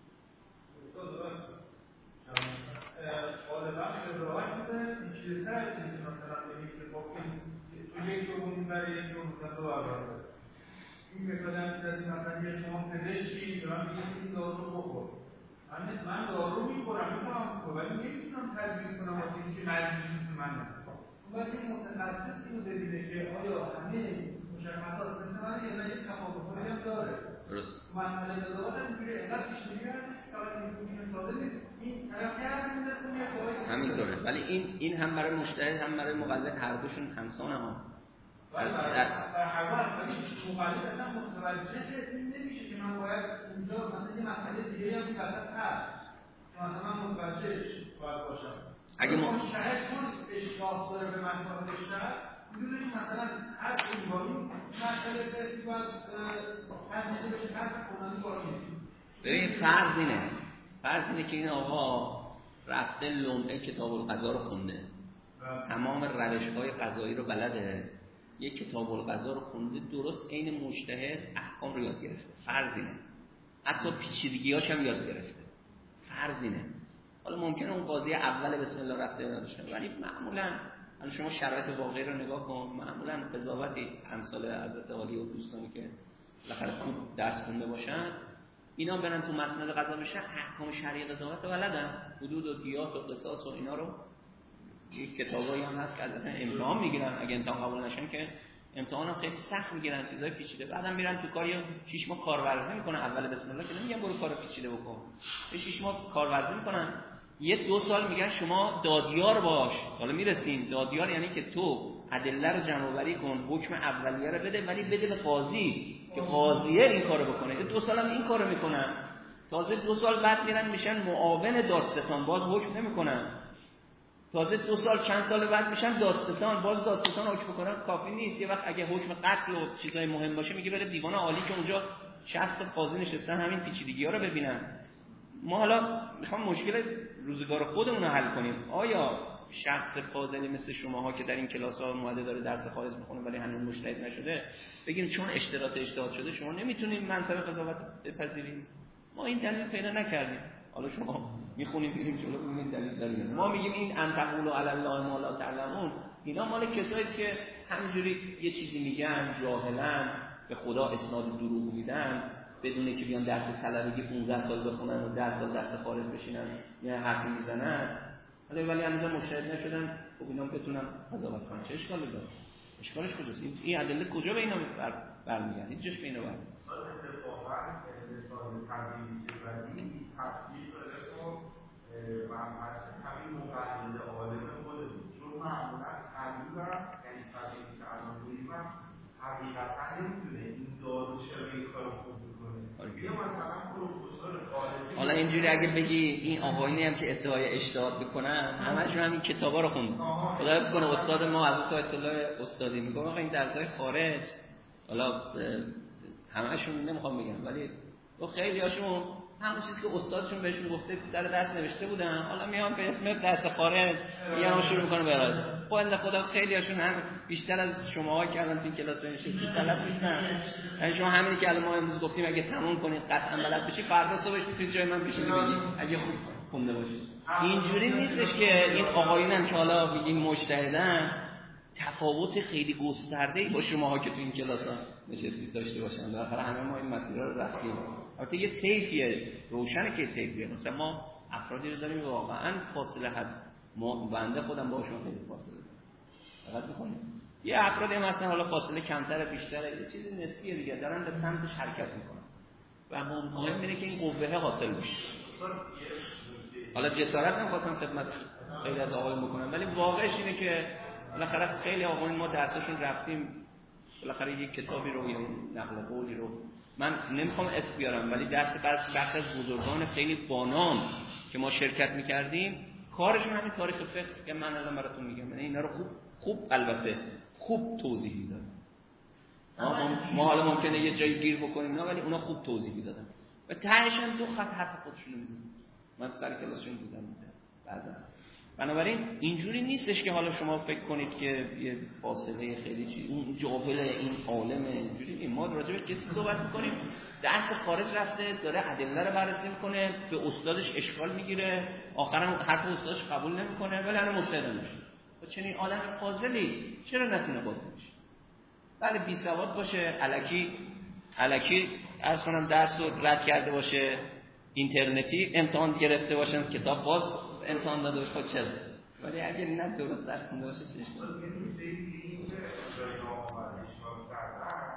B: غالبا قضاوت می‌کنه این چیزتر از اینکه مثلا بگیم که با تو یک دوم برای یک دوم مثلا دو برابر. این مثلا می‌زنیم مثلا یه شما پزشکی به من میگه این دارو بخور. من من دارو می‌خورم، می‌فهمم خب ولی نمی‌تونم تجویز کنم واسه اینکه مریض نیست من نه. باید این متخصص اینو ببینه که آیا همه مشخصات مثلا
E: اینا یک تفاوت‌هایی هم داره.
A: درست.
E: مسئله قضاوت هم اینجوری اینقدر پیش میاد فقط این ساده نیست. این طرف کرد میده اون یه جایی
A: همینطوره. ولی این این هم برای مجتهد هم برای مقلد هر دوشون همسانه ها.
E: ولی برای هر دو ولی مقلد اصلا متوجه این نمیشه که من باید اونجا مثلا یه مسئله دیگه هم که وسط هست که مثلا من متوجهش باید باشم.
A: اگه ما
E: مشاهد چون اشتراک داره به منطقه بیشتر میدونیم مثلا هر عنوانی مسئله فرسی باید تنظیمه بشه هر کنانی باری.
A: ببین فرض اینه فرض اینه که این آقا رفته لمعه کتاب القضا رو خونده، تمام روش‌های قضایی رو بلده، یک کتاب القضا رو خونده درست عین مجتهد احکام رو یاد گرفته. فرض اینه حتی پیچیدگی‌هاش هم یاد گرفته. فرض اینه حالا ممکنه اون قاضی اول بسم الله رفته یادش نره، ولی معمولاً الان شما شرایط واقعی رو نگاه کن، معمولاً قضاوتی امثال حضرت عالی و دوستانی که بالاخره خوب درس خونده باشن اینا برن تو مسند قضا بشن احکام شرعی قضاوت رو بلدن، حدود و دیات و قصاص و اینا رو. یک کتابایی هم هست که اصلا امتحان میگیرن، اگه امتحان قبول نشن که امتحان هم خیلی سخت میگیرن، چیزای پیچیده، بعدم میرن تو کاری شش ماه کارورزی میکنن. اول بسم الله که نمیگن برو کار پیچیده بکن، شش ماه کارورزی میکنن، یه دو سال میگن شما دادیار باش. حالا میرسیم دادیار یعنی که تو ادله رو جمع آوری کن، حکم اولیه رو بده، ولی بده به قاضی که قاضیه این کارو بکنه. دو سال هم این کارو میکنن، تازه دو سال بعد میرن میشن معاون دادستان، باز حکم نمیکنن. تازه دو سال چند سال بعد میشن دادستان، باز دادستان حکم بکنن کافی نیست. یه وقت اگه حکم قتل و چیزای مهم باشه میگه بره دیوان عالی که اونجا شخص قاضی نشستن همین پیچیدگی‌ها رو ببینن. ما حالا میخوام مشکل روزگار خودمون رو حل کنیم. آیا شخص فاضلی مثل شماها که در این کلاس‌ها اومده داره درس خارج میخونه ولی هنوز مجتهد نشده بگیم چون اشتراط اجتهاد شده شما نمیتونید منصب قضاوت بپذیرید؟ ما این دلیل پیدا نکردیم. حالا شما میخونیم میریم جلو ببینید دلیل داریم. ما میگیم این ان تقولوا علی الله ما لا تعلمون، اینا مال کسایی که همینجوری یه چیزی میگن جاهلا به خدا اسناد دروغ میدن بدونه که بیان درس طلبگی پانزده سال بخونن و ده سال درس خارج بشینن یه حرفی میزنن ولی ولی هنوز مجتهد نشدن. خب اینا بتونن قضاوت کنن، چه اشکالی داره؟ اشکالش کجاست؟ این این ادله کجا به اینا بر برمیگرده؟ هیچ جاش به اینا برمیگرده.
B: اتفاقا مثال طبیعی که زدی تصویر داره تو منبعش همین مقلد عالم خودمون، چون معمولا طبیعی یعنی طبیعی که الان میگیم حقیقتا نمیدونه این دارو چرا این کارو خوب میکنه. یا مثلا پروفسور خارجی
A: حالا اینجوری اگه بگی این آقایونی هم که ادعای اجتهاد بکنن همشون همین کتابا رو خوندن. خدا حفظ کنه استاد ما حضرت آیت الله استادی میگه آقا این درسای خارج حالا همشون نمیخوام بگم ولی تو خیلی هاشون همون چیزی که استادشون بهشون گفته سر درس نوشته بودن حالا میان به اسم درس خارج میان شروع میکنه برات. خب اند خدا خیلی هاشون هم بیشتر از شماها که الان تو این کلاس نشستید بلد نیستن. یعنی شما همینی که الان ما امروز گفتیم اگه تموم کنید قطعا بلد بشی فردا صبحش میتونید جای من بشینید بگید اگه خوب خونده باشید. اینجوری نیستش که این آقایونم که حالا میگیم مجتهدن تفاوت خیلی گسترده‌ای با شماها که تو این کلاس‌ها نشستید داشته باشن. بالاخره همه ما این مسیرها رو رفتیم. البته یه طیفیه روشنه که طیفیه، مثلا ما افرادی رو داریم واقعا فاصله هست، ما بنده خودم باشون خیلی فاصله دارم فقط می‌خونم یه افرادی مثلا حالا فاصله کمتر بیشتره یه چیزی نسبیه دیگه دارن به سمتش حرکت میکنن و مهم اینه که این قوه حاصل بشه. حالا جسارت نمی‌خواستم خدمت خیلی از آقایون بکنم ولی واقعش اینه که بالاخره خیلی آقایون ما درسشون رفتیم بالاخره یک کتابی رو یا نقل قولی رو من نمیخوام اسم بیارم ولی درس بخش از بزرگان خیلی بانام که ما شرکت میکردیم کارشون همین تاریخ فقه که من الان براتون میگم یعنی اینا رو خوب خوب البته خوب توضیح میدادن. ما, ما حالا ممکنه یه جایی گیر بکنیم اینا ولی اونا خوب توضیح میدادن و تهش هم دو خط حرف خودشون میزدن. من سر کلاسشون بودم بعضا. بنابراین اینجوری نیستش که حالا شما فکر کنید که یه فاصله خیلی چیز اون جاهل این عالم اینجوری نیست. ما راجع به کسی صحبت می‌کنیم درس خارج رفته داره ادله رو بررسی می‌کنه به استادش اشکال میگیره آخرام حرف استادش قبول نمی‌کنه ولی الان مستعد میشه. و چنین آدم فاضلی چرا نتونه قاضی بشه؟ بله بی سواد باشه الکی الکی از کنم درس رو رد کرده باشه اینترنتی امتحان گرفته باشن کتاب باز امتحان داده باشه خود چرا ولی اگر نه درست درس خونده باشه چه اشکالی؟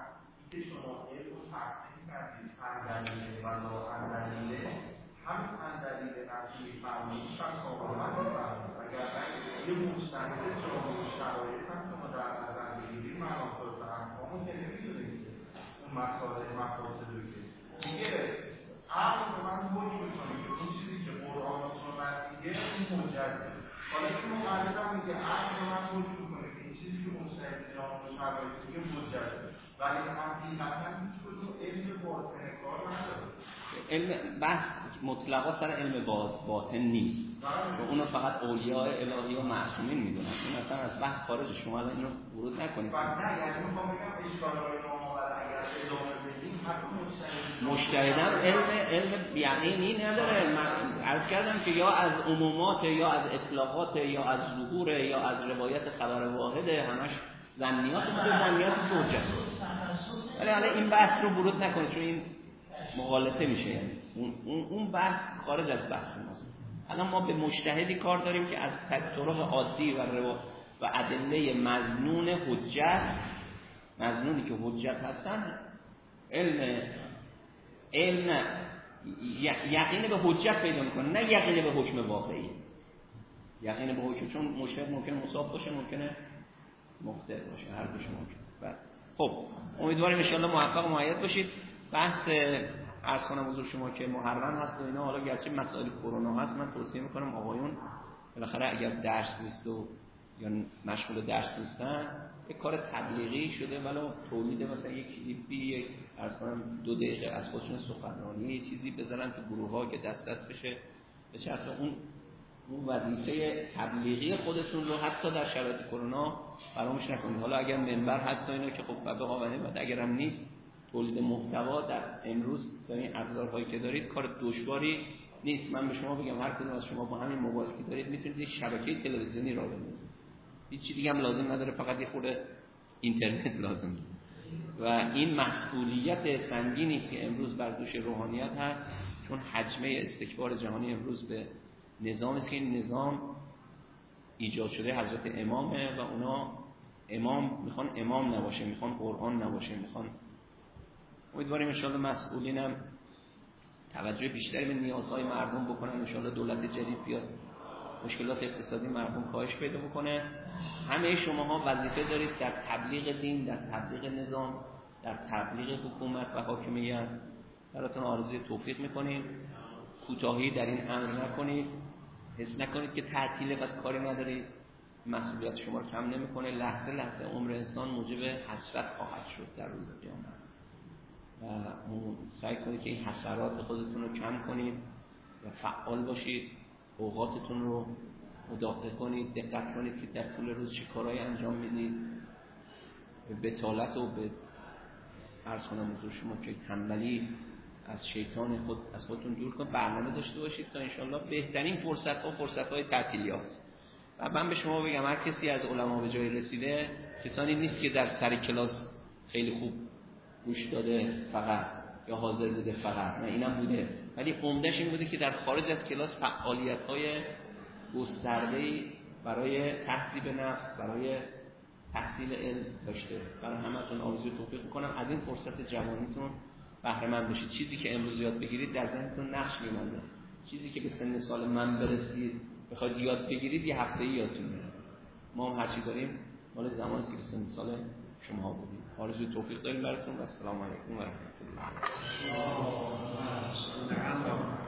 B: که شما علم رو تقسیم کردید اندلیله و لا اندلیله، همین اندلیله نقشی فرمایش و کاملا میفرمید. اگر یه مستند جامعه شرایط هم شما در نظر بگیرید، مناطق و احکام رو که نمیدونید که اون مسائل مفاسد رو که میگه عقل به من حکم میکنه که اون چیزی که قرآن و سنت میگه این حجته. حالا که مقلد هم میگه عقل به من حکم میکنه که این چیزی که مستند جامعه شرایط میگه حجته، ولی حقیقتا هیچ کدوم علم باطن کار نداره.
A: علم بحث مطلقا سر علم باطن نیست و اونو فقط اولیاء الهی و معصومین میدونن. این اصلا از بحث خارج، شما الان اینو ورود نکنید.
B: نه یعنی میخوام بگم اشکالای ما اگر ادامه بدیم حتی
A: مجتهدان علم علم یقینی نداره. من عرض کردم که یا از عمومات یا از اطلاقات یا از ظهور یا از روایت خبر واحده، همش ظنیات بوده، ظنیات زوجه. ولی حالا این بحث رو ورود نکنید چون این مغالطه میشه. یعنی اون اون بحث خارج از بحث ماست. الان ما به مجتهدی کار داریم که از طرق عادی و رو و ادله مظنون حجت، مظنونی که حجت هستن، علم علم یقین به حجت پیدا میکنه، نه یقین به حکم واقعی. یقین به حکم، چون مجتهد ممکنه مصاب باشه، ممکنه مخطئ باشه، هر دوش ممکنه. خب امیدواریم ان شاء الله موفق و مؤید باشید. بحث عرض کنم حضور شما که محرم هست و اینا، حالا گرچه مسائل کرونا هست، من توصیه میکنم آقایون بالاخره اگر درس نیست و یا مشغول درس نیستن، یک کار تبلیغی شده ولو تولید مثلا یک کلیپی، یک عرض کنم دو دقیقه از خودشون سخنرانی، یه چیزی بذارن تو گروه‌ها که دست دست بشه، به شرط اون اون وظیفه تبلیغی خودتون رو حتی در شرایط کرونا فراموش نکنید. حالا اگر منبر هست و اینا که خب به قابلیت بعد اگر هم نیست، تولید محتوا در امروز با این ابزارهایی که دارید کار دشواری نیست. من به شما بگم هر کدوم از شما با همین موبایلی که دارید میتونید یک شبکه تلویزیونی راه بندازید. هیچ چیز دیگه هم لازم نداره، فقط یه خورده اینترنت لازمه. و این مسئولیت سنگینی که امروز بر دوش روحانیت هست، چون حجمه استکبار جهانی امروز به نظامی است که این نظام ایجاد شده حضرت امامه و اونا امام میخوان امام نباشه، میخوان قرآن نباشه، میخوان. امیدواریم ان شاءالله مسئولینم توجه بیشتری به نیازهای مردم بکنن، ان شاءالله دولت جدید بیاد مشکلات اقتصادی مردم کاهش پیدا بکنه. همه شماها وظیفه دارید در تبلیغ دین، در تبلیغ نظام، در تبلیغ حکومت و حاکمیت. براتون آرزوی توفیق میکنیم، کوتاهی در این امر نکنید، حس نکنید که تعطیله و کاری ندارید. مسئولیت شما رو کم نمیکنه. لحظه لحظه عمر انسان موجب حسرت خواهد شد در روز قیامت و سعی کنید که این حسرات خودتون رو کم کنید و فعال باشید، اوقاتتون رو مداخله کنید، دقت کنید که در طول روز چه کارهایی انجام میدید، به بتالت و به عرض کنم حضور شما که تنبلی از شیطان خود از خودتون دور کنید. برنامه داشته باشید تا انشالله بهترین فرصت ها فرصت های تعطیلی هاست. و من به شما بگم هر کسی از علما به جای رسیده کسانی نیست که در سر کلاس خیلی خوب گوش داده فقط یا حاضر بوده فقط، نه اینم بوده، ولی عمده‌اش این بوده که در خارج از کلاس فعالیت‌های گسترده‌ای برای تحصیل نفس، برای تحصیل علم داشته. برای همتون آرزوی توفیق می‌کنم از این فرصت جوانیتون بهره مند بشید. چیزی که امروز یاد بگیرید در ذهنتون نقش می‌مانه. چیزی که به سن سال من برسید بخواید یاد بگیرید یه هفته‌ای یادتون میره. ما هم هر چی داریم مال زمانی که به سن سال شما بودیم. آرزوی توفیق داریم براتون و السلام علیکم و رحمت الله.